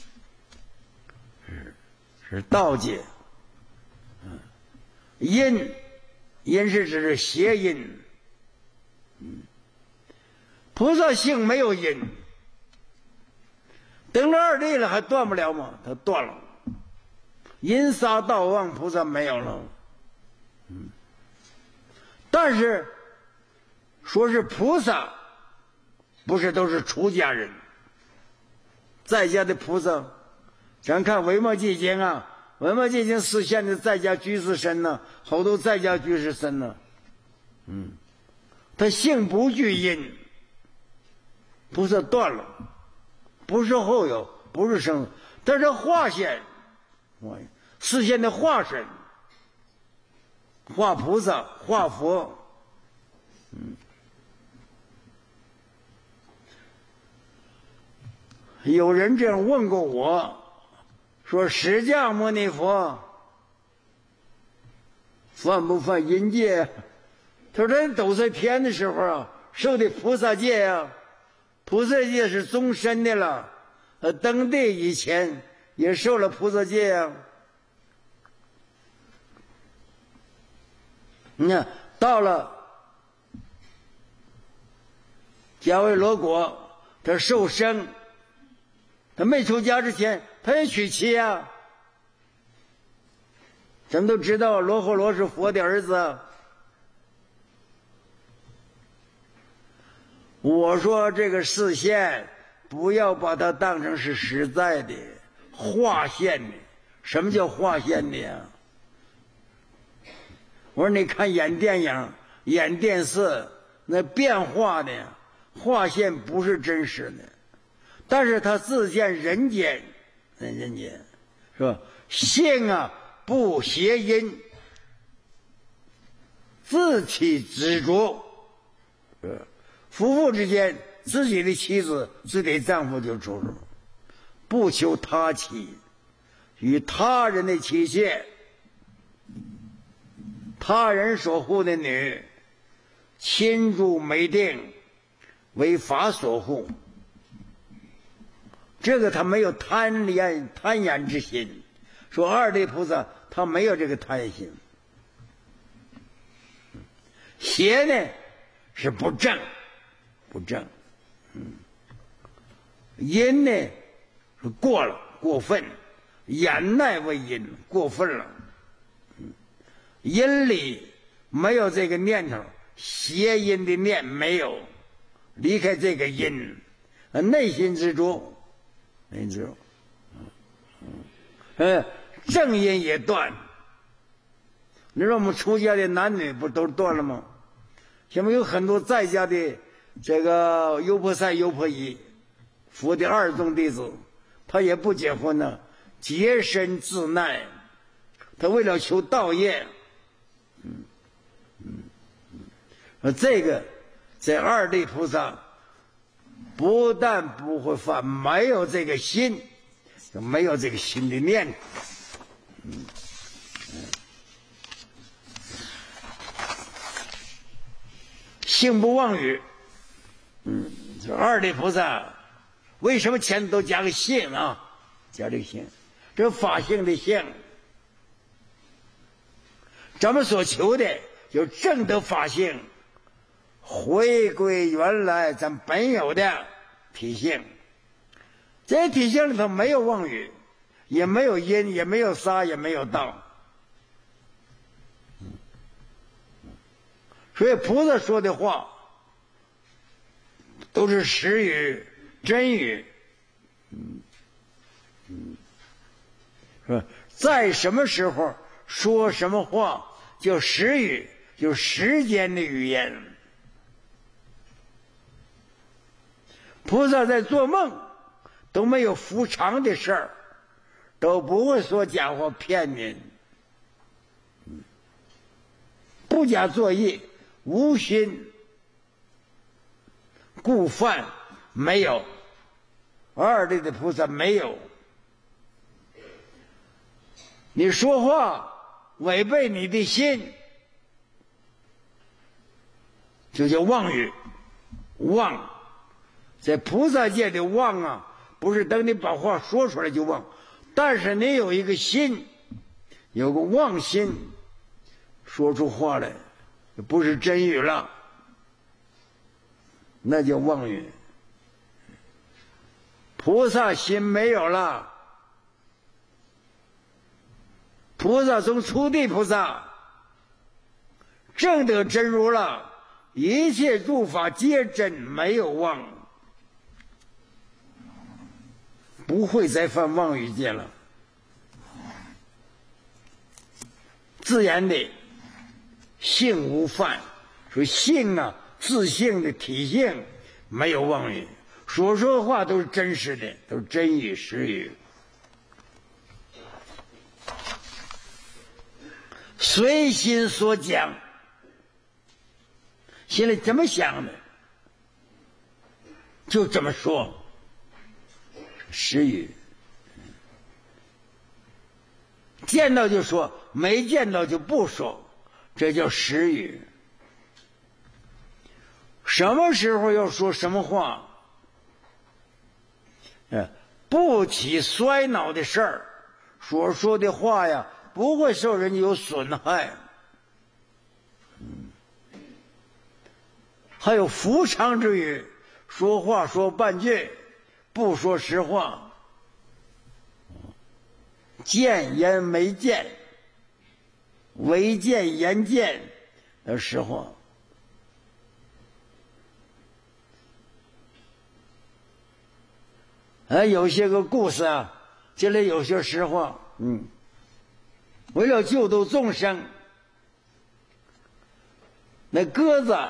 是是道界。嗯，因因是指邪因。嗯，菩萨性没有因，等了二地了还断不了吗？他断了。因杀道妄菩萨没有了。嗯，但是说是菩萨，不是都是出家人，在家的菩萨，咱看《维摩诘经》啊，《维摩诘经》实现的在家居士身呢，好多在家居士身呢。嗯，他性不具因，菩萨断了，不是后有，不是生，但是化现，实现的化身，化菩萨，化佛。嗯，有人这样问过我，说释迦牟尼佛犯不犯阴戒？他说人都在天的时候啊，受的菩萨戒啊，菩萨戒是终身的了，呃，登地以前也受了菩萨戒啊。你看到了迦维罗国，他受生，他没出家之前他也娶妻啊。咱们都知道罗睺罗是佛的儿子。我说这个示现不要把它当成是实在的化现的。什么叫化现的呀？我说你看演电影演电视那变化的化现不是真实的，但是他自现人间，人间是吧？性啊不邪因，自起执着。夫妇之间自己的妻子自己的丈夫就出入，不求他妻，与他人的妻妾，他人所护的女，亲住没定，为法所护。这个他没有贪恋贪眼之心。说二地菩萨他没有这个贪心。邪呢是不正，不正。嗯，阴呢是过了，过分，掩耐为阴，过分了。嗯，阴里没有这个念头，邪阴的念没有，离开这个阴，内心之中，内心之中，嗯，正阴也断。你说我们出家的男女不都断了吗？现在有很多在家的这个优婆塞、优婆夷，佛的二宗弟子，他也不结婚呢，洁身自耐，他为了求道业。嗯嗯嗯，这个在二地菩萨不但不会犯，没有这个心，就没有这个心的念头。嗯嗯，性不妄语。嗯，这二地菩萨为什么前头都加个性啊？加这个性，这法性的性。咱们所求的就正得法性，回归原来咱本有的体性。这体性里头没有妄语，也没有阴，也没有杀，也没有道。所以菩萨说的话都是实语、真语。嗯嗯，是吧？在什么时候说什么话叫实语，就时间的语言。菩萨在做梦都没有复常的事儿， 都不会说假话骗您，不假作意，无心故犯，没有。二类的菩萨没有。你说话违背你的心，就叫妄语。妄，在菩萨界的妄啊，不是等你把话说出来就妄，但是你有一个心，有个妄心，说出话来不是真语了，那叫妄语。菩萨心没有了，菩萨从初地菩萨证得真如了，一切诸法皆真，没有妄，不会再犯妄语戒了。自然的性无犯，说性啊，自性的体性没有妄语，所说的话都是真实的，都是真语实语，随心所讲，心里怎么想的就这么说，实语。见到就说，没见到就不说，这叫实语。什么时候要说什么话，不起衰恼的事儿，所说的话呀，不会受人有损害。还有夫常之语，说话说半句，不说实话。见言没见，唯见言见的实话。啊，有些个故事啊，这里有些实话。嗯，为了救度众生，那鸽子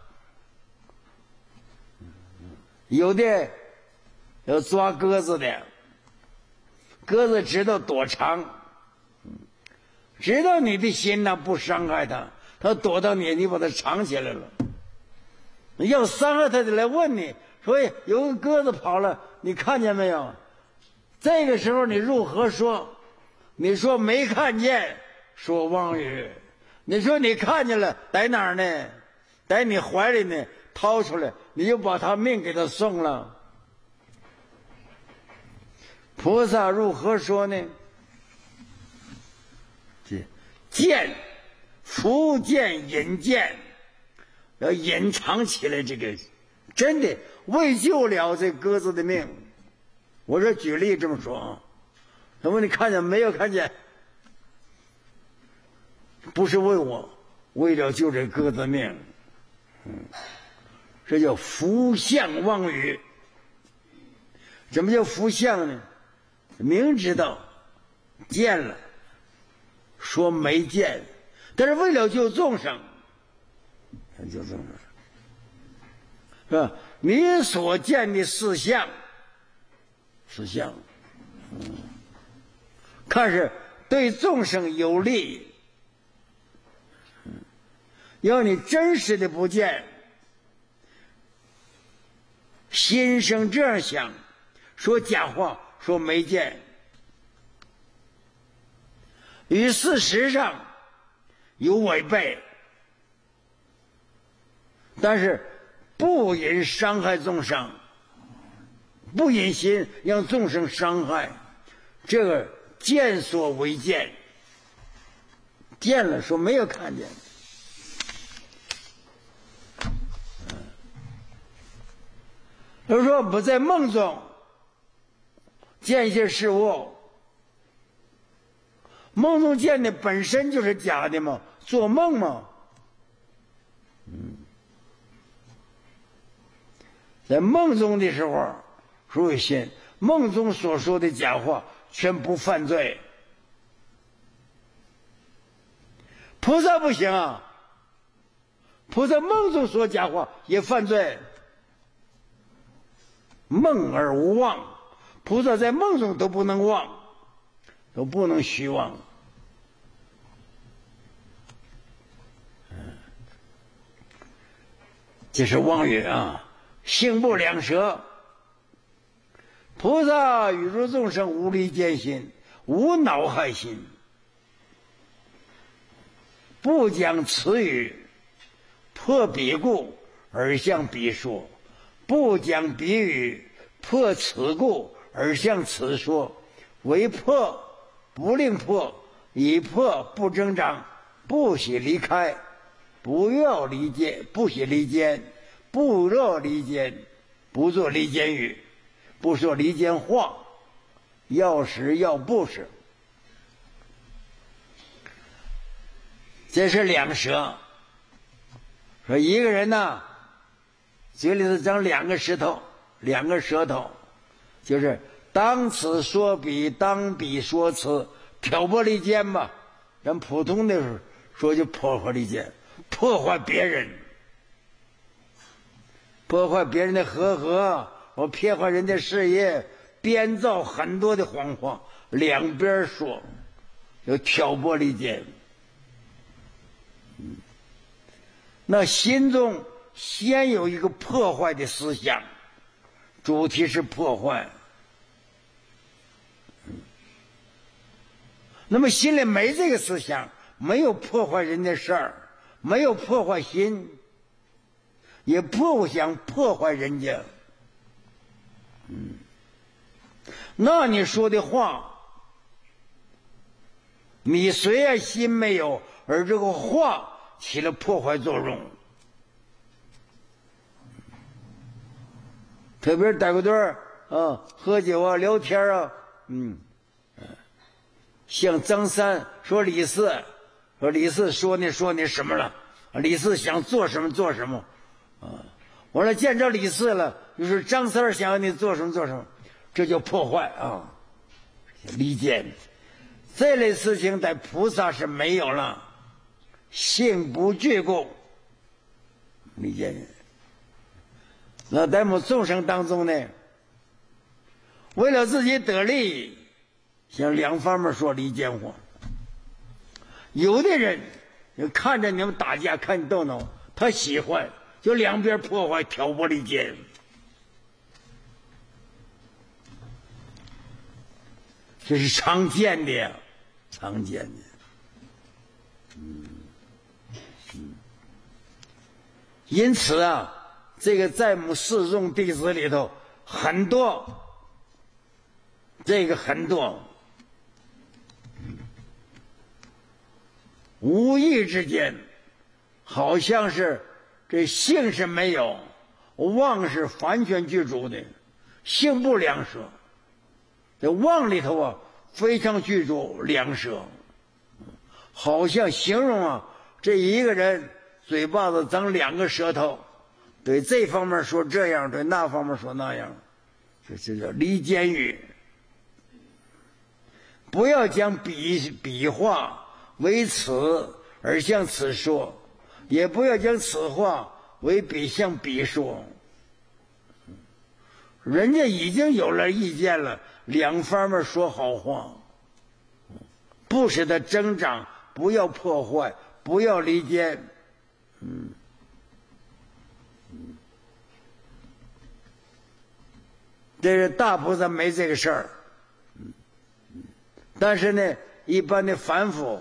有的要抓鸽子的，鸽子知道躲藏，知道你的心呢不伤害它，它躲到你，你把它藏起来了。要伤害它的来问你，所以有个鸽子跑了，你看见没有？这个时候你如何说？你说没看见，说妄语；你说你看见了，在哪儿呢？在你怀里呢，掏出来，你就把他命给他送了。菩萨如何说呢？见，福见隐见，要隐藏起来。这个真的为救了这鸽子的命。我这举例这么说啊，他问你看见没有？看见，不是为我，为了救这鸽子命。嗯，这叫福相妄语。什么叫福相呢？明知道见了，说没见，但是为了救众生，救众生是吧？你所见的四相，四相，嗯，看是对众生有利，嗯，要你真实的不见，心生这样想，说假话，说没见，与事实上有违背，但是不引伤害众生，不引心让众生伤害，这个见所为见，见了说没有看见。就是说不在梦中见一些事物，梦中见的本身就是假的嘛，做梦嘛。嗯，在梦中的时候注意心，梦中所说的假话全不犯罪。菩萨不行啊，菩萨梦中说假话也犯罪。梦而无妄，菩萨在梦中都不能妄， 都不能虚妄。这是妄语啊，性不两舌。菩萨与诸众生无离间心，无恼害心，不讲此语破彼故而向彼说，不讲彼语破此故而向此说，为破不令破，以破不增长，不许离开，不要离间，不许离间，不要离间，不做离间语，不说离间话，要实要不实。这是两舌。说一个人呢，嘴里头长两个石头，两个舌头，就是当此说彼，当彼说此，挑拨离间嘛。咱普通的时候说就破坏离间，破坏别人，破坏别人的和合，我破坏人的事业，编造很多的谎话，两边说，有挑拨离间。嗯，那心中先有一个破坏的思想，主题是破坏。那么心里没这个思想，没有破坏人的事儿，没有破坏心，也不想破坏人家。嗯，那你说的话，你虽然心没有，而这个话起了破坏作用。特别带个队儿啊，喝酒啊，聊天啊，嗯，像张三说李四，说李四说你说你什么了？李四想做什么做什么啊？完了见着李四了，就是张三想让你做什么做什么，这叫破坏啊，离间。这类事情在菩萨是没有了，性不具故，离间。那在我们众生当中呢，为了自己得利，向两方面说离间话。有的人看着你们打架，看你斗闹，他喜欢，就两边破坏，挑拨离间。这是常见的呀，常见的。嗯嗯。因此啊，这个在我们四众弟子里头，很多，这个很多。无意之间，好像是这性是没有，妄是完全具足的，性不两舌。这妄里头啊，非常具足两舌，好像形容啊，这一个人嘴巴子长两个舌头，对这方面说这样，对那方面说那样，这这叫离间语。不要将笔笔画为此而向此说，也不要将此话为彼向彼说。人家已经有了意见了，两方面说好话，不使它增长，不要破坏，不要离间。嗯，这是大菩萨没这个事儿。但是呢，一般的凡夫，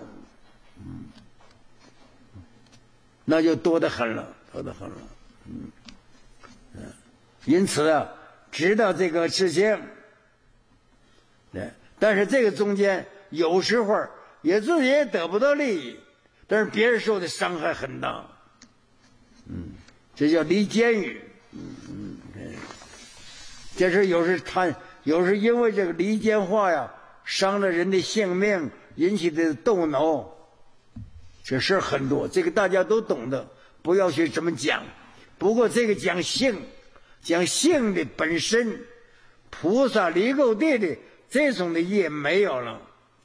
那就多得很了，多得很了。嗯，因此啊，知道这个事情，对，但是这个中间有时候也自己也得不到利益，但是别人受的伤害很大。嗯，这叫离间语。嗯嗯，这是有时他有时因为这个离间话呀，伤了人的性命，引起的斗恼，这事儿很多，这个大家都懂得，不要去这么讲。不过这个讲性，讲性的本身，菩萨离垢地的这种的业没有了。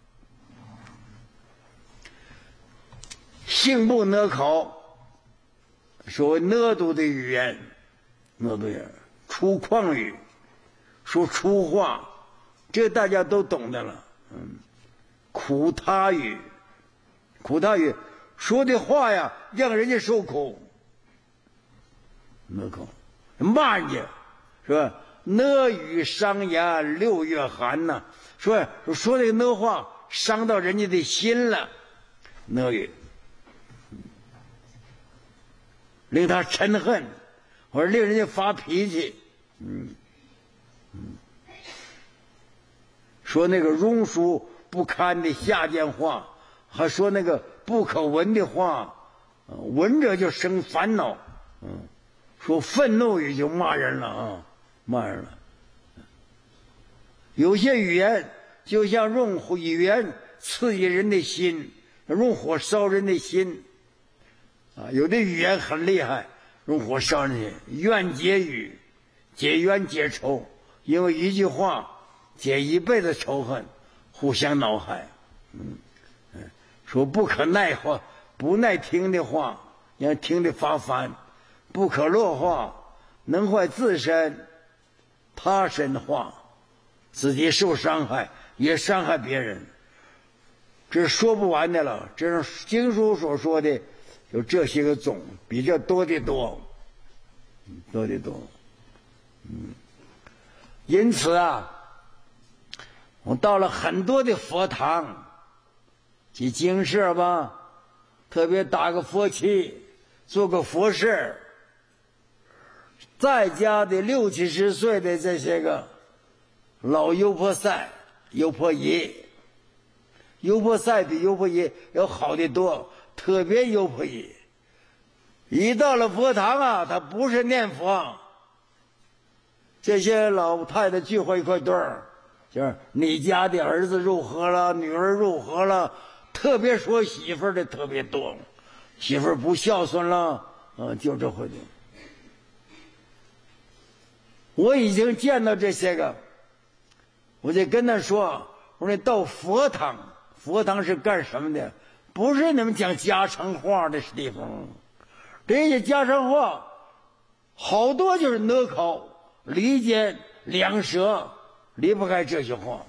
性不讷口，所谓讷度的语言，讷度语言，粗犷语，说粗话，这大家都懂得了。嗯， 苦他语，苦他语说的话呀，让人家受苦。那口骂人家是吧？讷语伤言，六月寒呐、啊，说说这个讷话伤到人家的心了，讷语令他嗔恨，或者令人家发脾气。嗯嗯，说那个庸俗不堪的下贱话，还说那个不可闻的话，闻着就生烦恼。嗯，说愤怒语就骂人了啊，骂人了。有些语言就像用语言刺激人的心，用火烧人的心啊。有的语言很厉害，用火烧人的怨结语，解冤解仇，因为一句话解一辈子仇恨，互相恼害。嗯嗯，说不可耐话，不耐听的话，让听得发烦；不可乐话，能坏自身，他身话，自己受伤害，也伤害别人。这是说不完的了。这是经书所说的，有这些个种，比较多的多，多的多。嗯，因此啊，我到了很多的佛堂去经舍吧，特别打个佛七，做个佛事，在家的六七十岁的这些个老优婆塞、优婆夷，优婆塞比优婆夷要好得多，特别优婆夷。一到了佛堂啊，他不是念佛，这些老太太聚会一块堆儿，就是你家的儿子如何了，女儿如何了，特别说媳妇儿的特别多，媳妇儿不孝顺了，呃，就这回的。我已经见到这些个，我就跟他说，我说你到佛堂，佛堂是干什么的？不是你们讲家常话的地方，这些家常话好多就是讷口、离间、两舌，离不开这些话。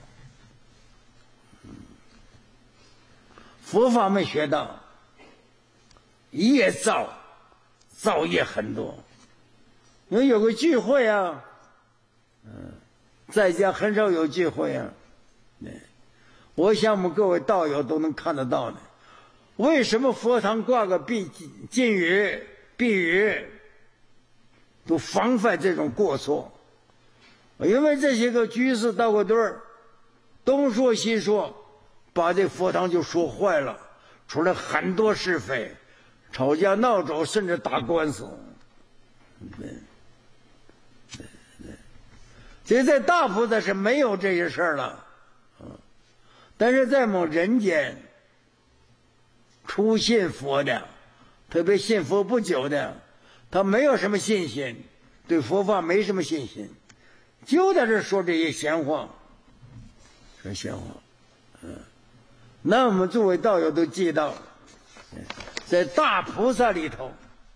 佛法没学到，业造造业很多。因为有个聚会啊，嗯，在家很少有聚会啊。我想我们各位道友都能看得到的。为什么佛堂挂个避禁语、避语，都防范这种过错？因为这些个居士到个堆儿，东说西说，把这佛堂就说坏了，出来很多是非，吵架闹走，甚至打官司。对，对对，其实在大菩萨是没有这些事儿了，嗯，但是在我们人间，初信佛的，特别信佛不久的，他没有什么信心，对佛法没什么信心，就在这说这些闲话，说闲话，嗯，那我们诸位道友都记到，在大菩萨里头，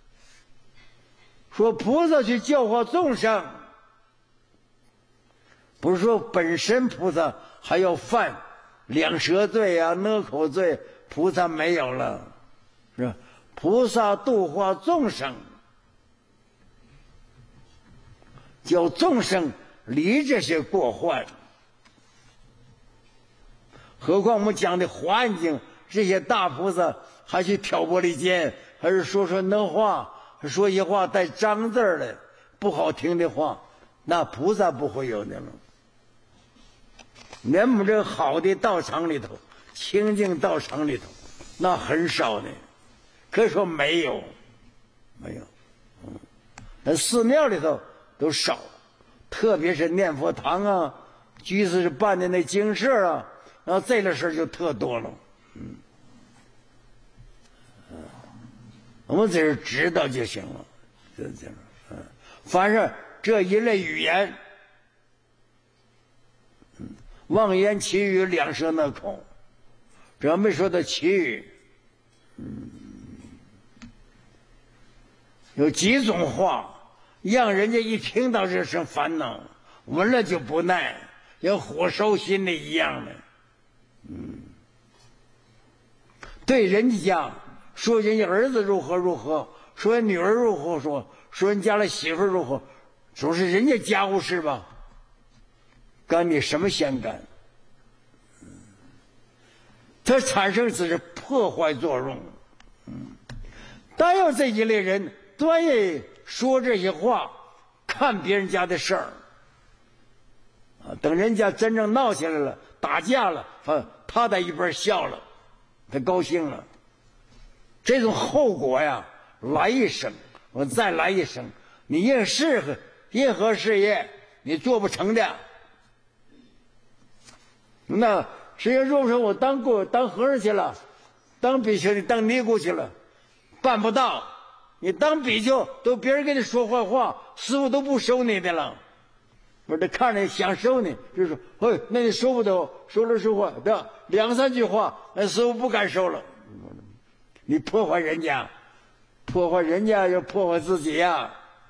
说菩萨去教化众生，不是说本身菩萨还要犯两舌罪啊、讷口罪，菩萨没有了，是吧？菩萨度化众生，叫众生离这些过患。何况我们讲的环境，这些大菩萨还去挑拨离间，还是说说讷话，说些话带脏字儿的不好听的话，那菩萨不会有的了。连我们这个好的道场里头，清净道场里头，那很少的，可以说没有，没有。嗯，那寺庙里头都少，特别是念佛堂啊，居士办的那经舍啊，然后这类事就特多了。嗯，嗯，我们只是知道就行了，就这样。嗯，凡是这一类语言，嗯，妄言绮语，两舌讷口，只要没说到绮语，嗯，有几种话让人家一听到这生烦恼，闻了就不耐，像火烧心的一样的。嗯， 对人家说人家儿子如何如何，说女儿如何说，说人家的媳妇如何，说是人家家务事吧，干你什么相干？它产生只是破坏作用。嗯，但要这一类人专业说这些话，看别人家的事儿，啊，等人家真正闹起来了，打架了，啊，他在一边笑了，他高兴了。这种后果呀，来一声，我再来一声，你任事任何事业你做不成的。那实际上，如果说我当过当和尚去了，当比丘，你当尼姑去了，办不到。你当比丘，都别人跟你说坏话，师傅都不收你的了。不是，他看着想收你，就说：“嘿，那你收不得，收了收话，对，两三句话，那师傅不敢收了。你破坏人家，破坏人家要破坏自己呀。”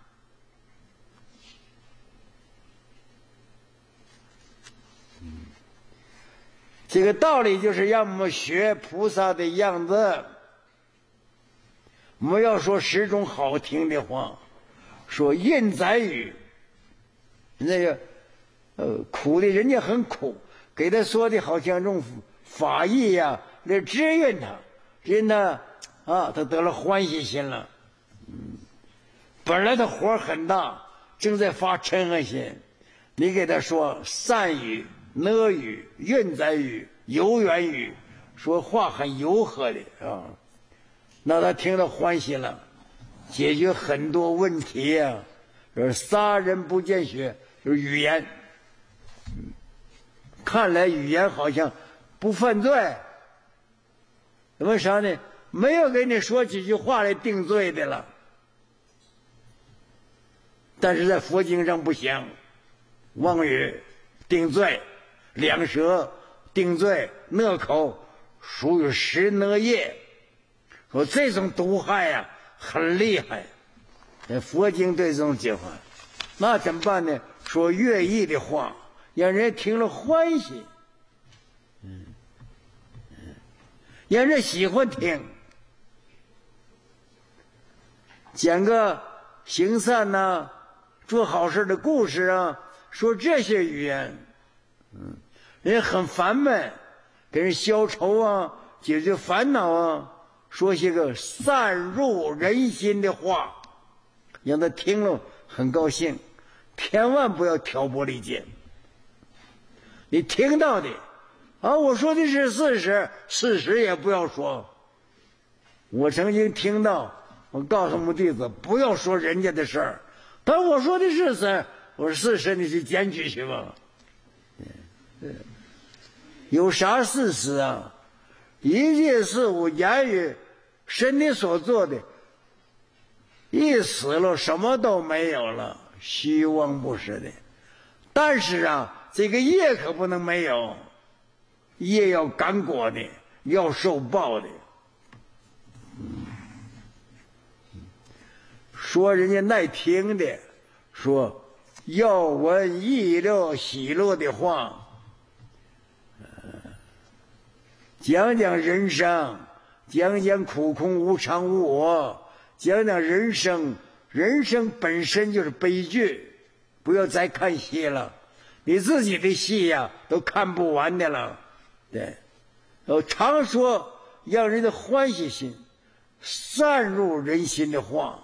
这个道理就是让我们学菩萨的样子。我们要说十种好听的话，说印载语，那个呃苦的人家很苦，给他说的好像这种法义呀、啊，来支援他，人他啊，他得了欢喜心了。嗯，本来他火很大，正在发嗔恨心，你给他说善语、乐语、运载语、游缘语，说话很柔和的啊，那他听到欢喜了，解决很多问题呀、啊。就是杀人不见血，就是语言。嗯，看来语言好像不犯罪，为啥呢？没有给你说几句话来定罪的了。但是在佛经上不行，妄语定罪，两舌定罪，恶口属于十恶业。说这种毒害呀、啊，很厉害。佛经对这种解法，那怎么办呢？说乐意的话，让人听了欢喜，嗯嗯，让人喜欢听。讲个行善呐、啊，做好事的故事啊，说这些语言，嗯，人很烦闷，给人消愁啊，解决烦恼啊，说些个散入人心的话。让他听了很高兴，千万不要挑拨离间。你听到的啊，我说的是事实，事实也不要说。我曾经听到，我告诉我们弟子不要说人家的事儿，但我说的是事实，我说事实你去检举去吧。有啥事实啊？一切事物言语身体所做的，一死了什么都没有了，虚妄不实的。但是啊，这个业可不能没有，业要干果的，要受报的。说人家耐听的，说要闻意乐喜乐的话，讲讲人生，讲讲苦空无常无我，讲讲人生，人生本身就是悲剧，不要再看戏了，你自己的戏呀、啊、都看不完的了。对，我常说让人的欢喜心散入人心的话，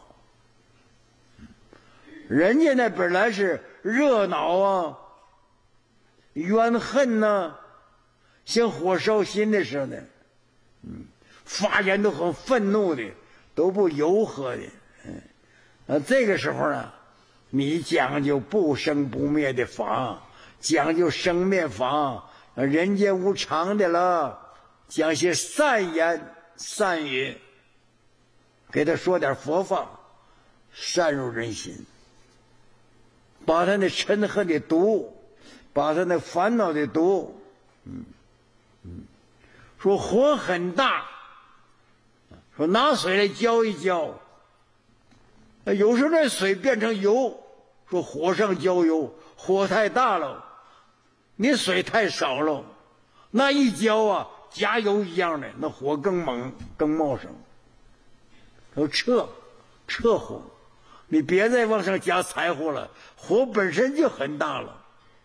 人家那本来是热闹啊，怨恨呐、啊，像火烧心的似的，嗯，发言都很愤怒的，都不柔和的，嗯，呃，这个时候呢，你讲究不生不灭的法，讲究生灭法，人间无常的了，讲些善言善语，给他说点佛法，善入人心，把他那嗔恨的毒，把他那烦恼的毒，嗯嗯，说火很大，说拿水来浇一浇，有时候那水变成油，说火上浇油，火太大了，你水太少了，那一浇啊， 加油一样的，那火更猛更茂盛。说撤撤火，你别再往上加柴火了，火本身就很大了。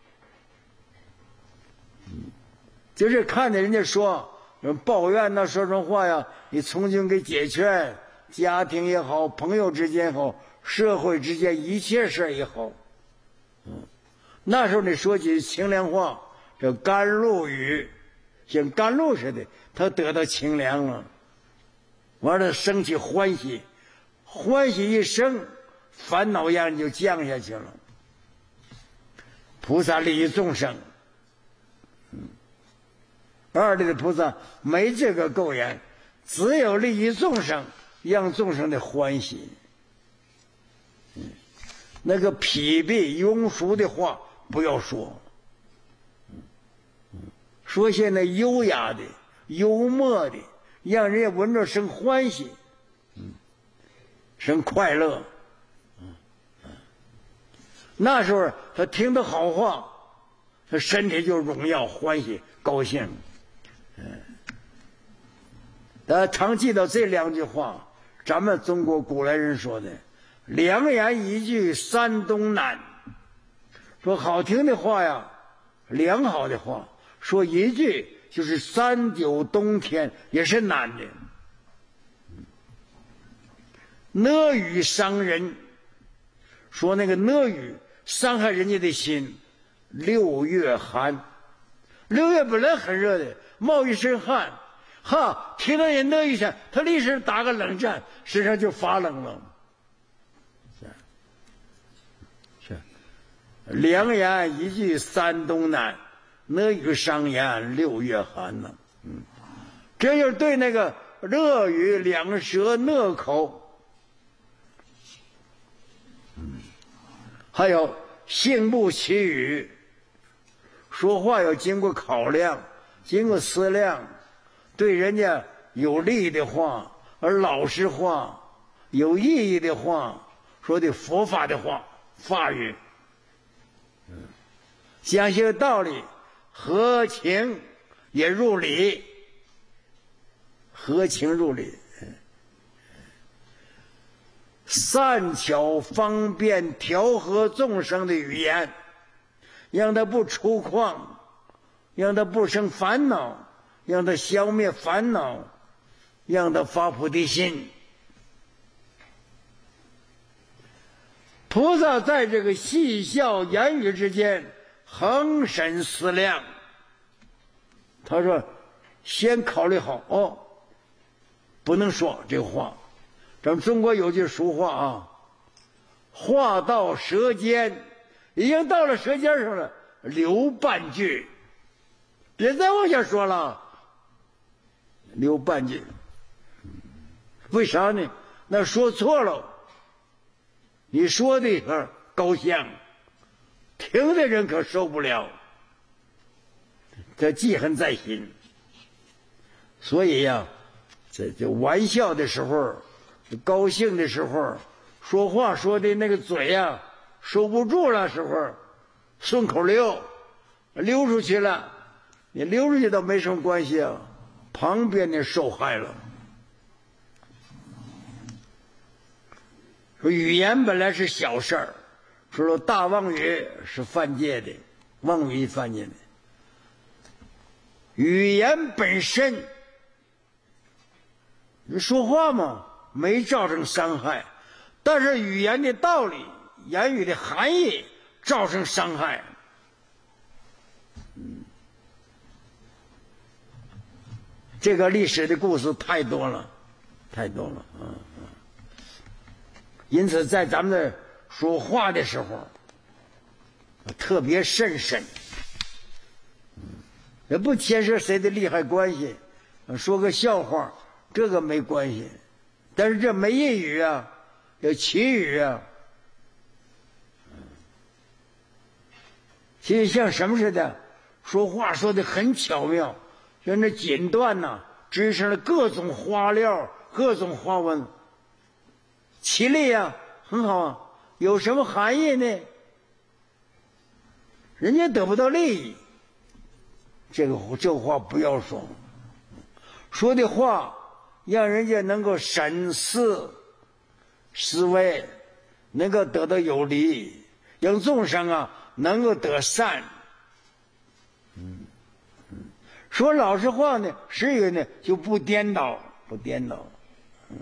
就是看着人家说抱怨呐，说什么话呀，你从军给解劝，家庭也好，朋友之间也好，社会之间一切事也好，嗯，那时候你说起清凉话，这甘露雨，像甘露似的，他得到清凉了，完了升起欢喜，欢喜一生，烦恼样就降下去了。菩萨利益众生，嗯，二力的菩萨没这个垢眼，只有利益众生，让众生的欢喜。嗯，那个疲惫庸俗的话不要说，说些那优雅的、幽默的，让人家闻着生欢喜，嗯，生快乐。嗯，那时候他听到好话，他身体就荣耀、欢喜、高兴。嗯，大家常记到这两句话，咱们中国古来人说的“良言一句三冬难”，说好听的话呀，良好的话，说一句就是三九冬天也是难的。讷语伤人，说那个讷语伤害人家的心。六月寒，六月本来很热的，冒一身汗，哈，听到人讷一声，他立时打个冷战，身上就发冷了。是，是，良言一句三冬难，讷语伤言六月寒呢。嗯，这就是对那个乐语两舌讷口。嗯，还有信不其语，说话要经过考量，经过思量，对人家有利的话，而老实话，有意义的话，说的佛法的话，法语，嗯，讲些道理，合情也入理，合情入理，善巧方便调和众生的语言，让他不粗犷，让他不生烦恼，让他消灭烦恼，让他发菩提心。菩萨在这个戏笑言语之间恒审思量，他说先考虑好，哦，不能说这个话。咱们中国有句俗话啊，话到舌尖，已经到了舌尖上了，留半句，别再往下说了，留半句。为啥呢？那说错了，你说的可高兴，听的人可受不了，这记恨在心。所以呀，这这玩笑的时候，高兴的时候，说话说的那个嘴呀，收不住了时候，顺口溜，溜出去了，你溜出去倒没什么关系啊，旁边的受害了。说语言本来是小事儿，说大妄语是犯戒的，妄语犯戒的。语言本身，你说话嘛，没造成伤害，但是语言的道理、言语的含义造成伤害。嗯，这个历史的故事太多了，太多了，嗯嗯。因此，在咱们这说话的时候，特别慎审，嗯，也不牵涉谁的利害关系，说个笑话，这个没关系。但是这没一语啊，有其语啊。其实像什么似的，说话说的很巧妙，像那锦缎呐，织上了各种花料、各种花纹。其利啊，很好啊，有什么含义呢？人家得不到利益，这个这话不要说， 说的话让人家能够审思思维，能够得到有理，让众生啊能够得善。嗯嗯，说老实话呢，是一个呢就不颠倒，不颠倒。嗯，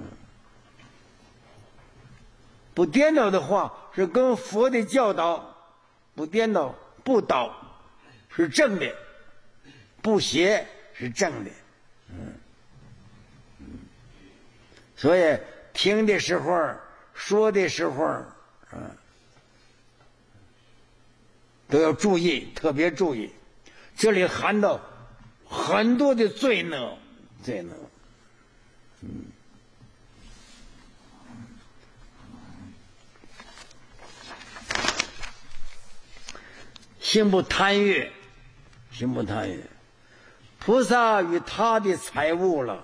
不颠倒的话是跟佛的教导不颠倒，不倒是正的，不邪是正的。嗯嗯，所以听的时候说的时候啊，都要注意，特别注意。这里含到很多的罪恶，罪恶。嗯，心不贪欲，心不贪欲。菩萨与他的财物了，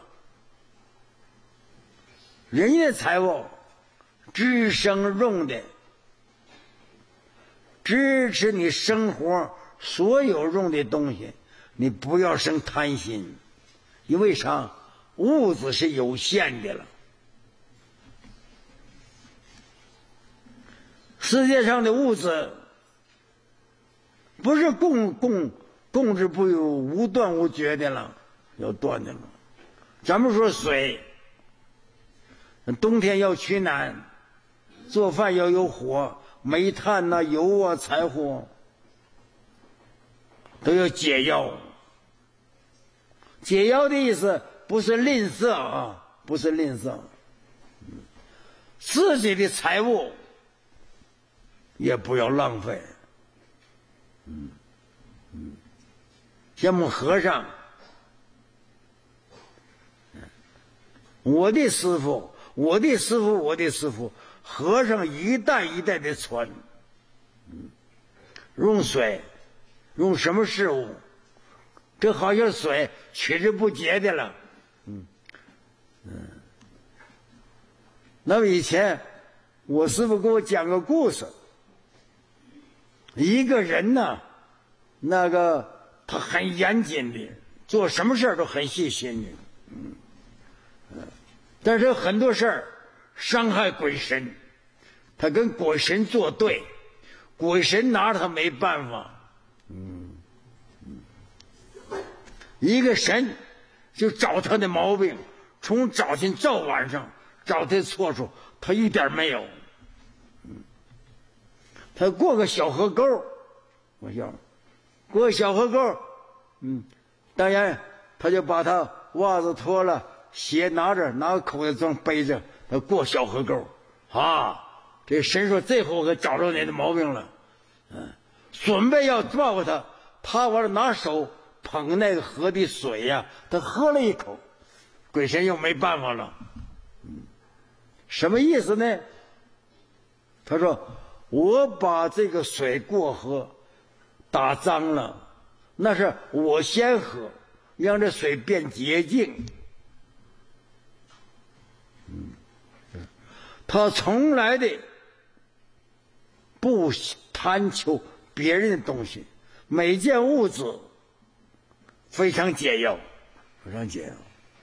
人家的财物支生用的，支持你生活所有用的东西，你不要生贪心，因为啥？物质是有限的了。世界上的物质不是供供供之不有无断无绝的了，要断的了。咱们说水，冬天要取暖，做饭要有火，煤炭呐、啊、油啊、柴火都要解药。解药的意思不是吝啬啊，不是吝啬，自己的财物也不要浪费。嗯嗯，像我们和尚，我的师傅，我的师傅，我的师傅，和尚一代一代的传。嗯，用水，用什么事物？这好像水取之不竭的了。嗯嗯，那么以前我师傅给我讲个故事，一个人呢，那个他很严谨的，做什么事都很细心的。嗯嗯，但是很多事儿伤害鬼神，他跟鬼神作对，鬼神拿他没办法。嗯嗯，一个神就找他的毛病，从早晨到晚上找他错处，他一点没有。嗯，他过个小河沟，我想过个小河沟，嗯，当然他就把他袜子脱了，鞋拿着，拿个口袋装背着，他过小河沟啊。这神说：“这回我可找着你的毛病了。”嗯，准备要报他，他完了拿手捧那个河的水呀、啊，他喝了一口，鬼神又没办法了。嗯，什么意思呢？他说：“我把这个水过河打脏了，那是我先喝，让这水变洁净。”嗯，他从来的不贪求别人的东西，每件物质非常简要，非常简要。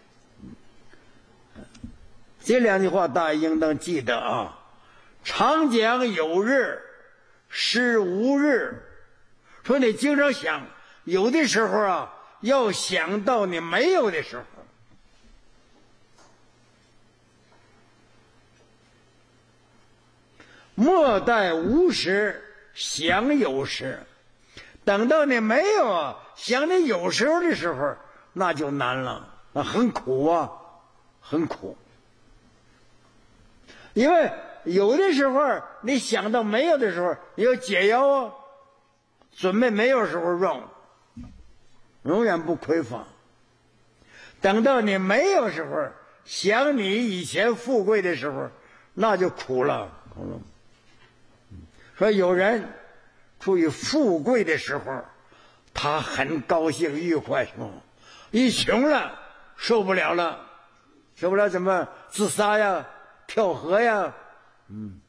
嗯，这两句话大家应当记得啊。常讲有日，失无日。说你经常想，有的时候啊，要想到你没有的时候。莫待无时，想有时。等到你没有啊，想你有时候的时候，那就难了，那很苦啊，很苦。因为有的时候你想到没有的时候，你要解药啊，准备没有时候用，永远不匮乏。等到你没有时候，想你以前富贵的时候，那就苦了，苦了。说有人处于富贵的时候，他很高兴愉快，是吗？一穷了受不了了，受不了怎么自杀呀，跳河呀。嗯，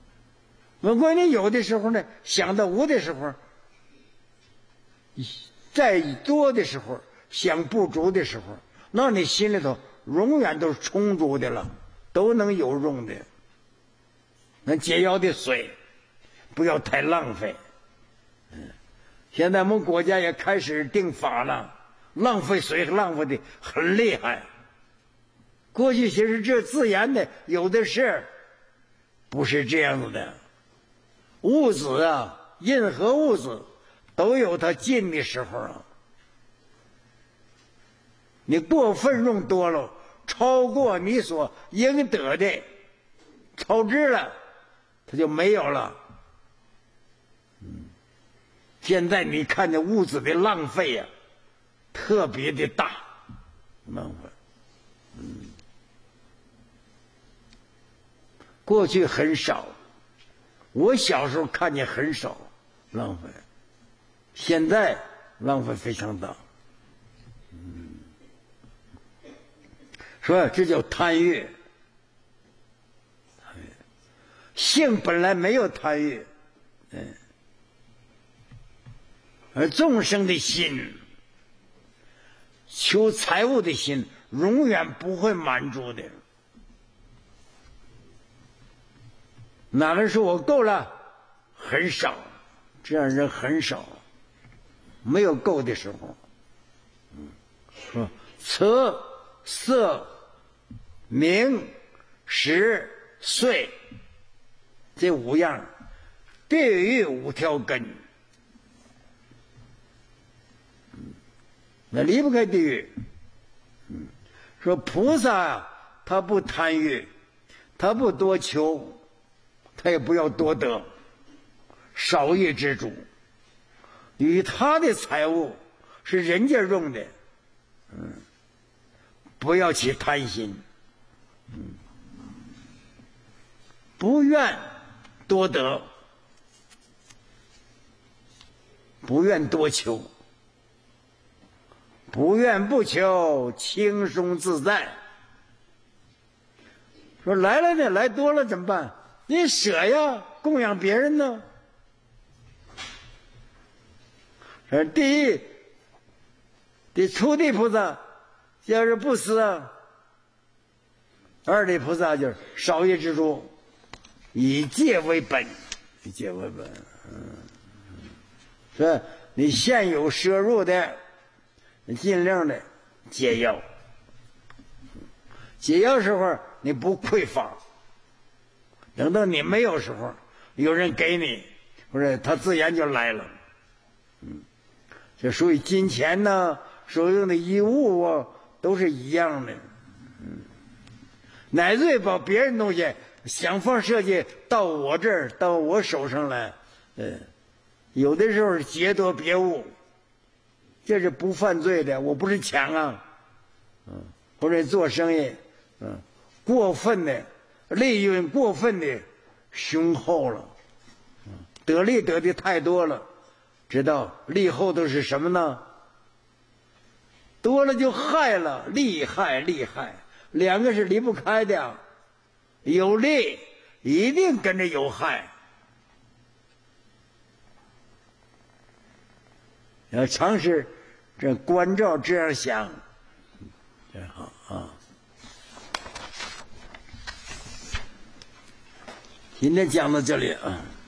如果你有的时候呢，想到无的时候， 再多的时候，想不足的时候，那你心里头永远都是充足的了，都能有用的。那解药的水不要太浪费。嗯，现在我们国家也开始定法了，浪费水浪费的很厉害。过去其实这自然的有的是，不是这样子的。物质啊，任何物质都有它尽的时候啊。你过分用多了，超过你所应得的，超支了，它就没有了。嗯，现在你看这物质的浪费呀、啊，特别的大，浪费。嗯，过去很少，我小时候看见很少浪费，现在浪费非常大。嗯，说这叫贪欲。性本来没有贪欲，嗯，而众生的心，求财物的心，永远不会满足的。哪个人说我够了？很少，这样人很少，没有够的时候。嗯，说色、色、名、食、睡。这五样，地狱五条根，嗯，那离不开地狱。嗯，说菩萨啊，他不贪欲，他不多求，他也不要多得，少欲知足。与他的财物是人家用的，嗯，不要起贪心，嗯，不愿多得，不愿多求，不愿不求，轻松自在。说来了呢，来多了怎么办？你舍呀，供养别人呢。而第一，第初地菩萨就是布施啊；二地菩萨就是少欲知足。以戒为本，以戒为本，嗯，是你现有摄入的，你尽量的解药。解药时候你不匮乏，等到你没有时候，有人给你，或者他自然就来了。嗯，这属于金钱呢，所用的衣物啊，都是一样的。嗯，乃至把别人东西想方设计到我这儿，到我手上来，呃，有的时候是劫夺别物，这是不犯罪的，我不是抢啊，嗯，或者做生意，嗯，过分的利润，过分的雄厚了，嗯，得利得的太多了，知道利后头是什么呢？多了就害了，利害利害，两个是离不开的。有利一定跟着有害，要尝试这关照这样想，真好啊！今天讲到这里啊。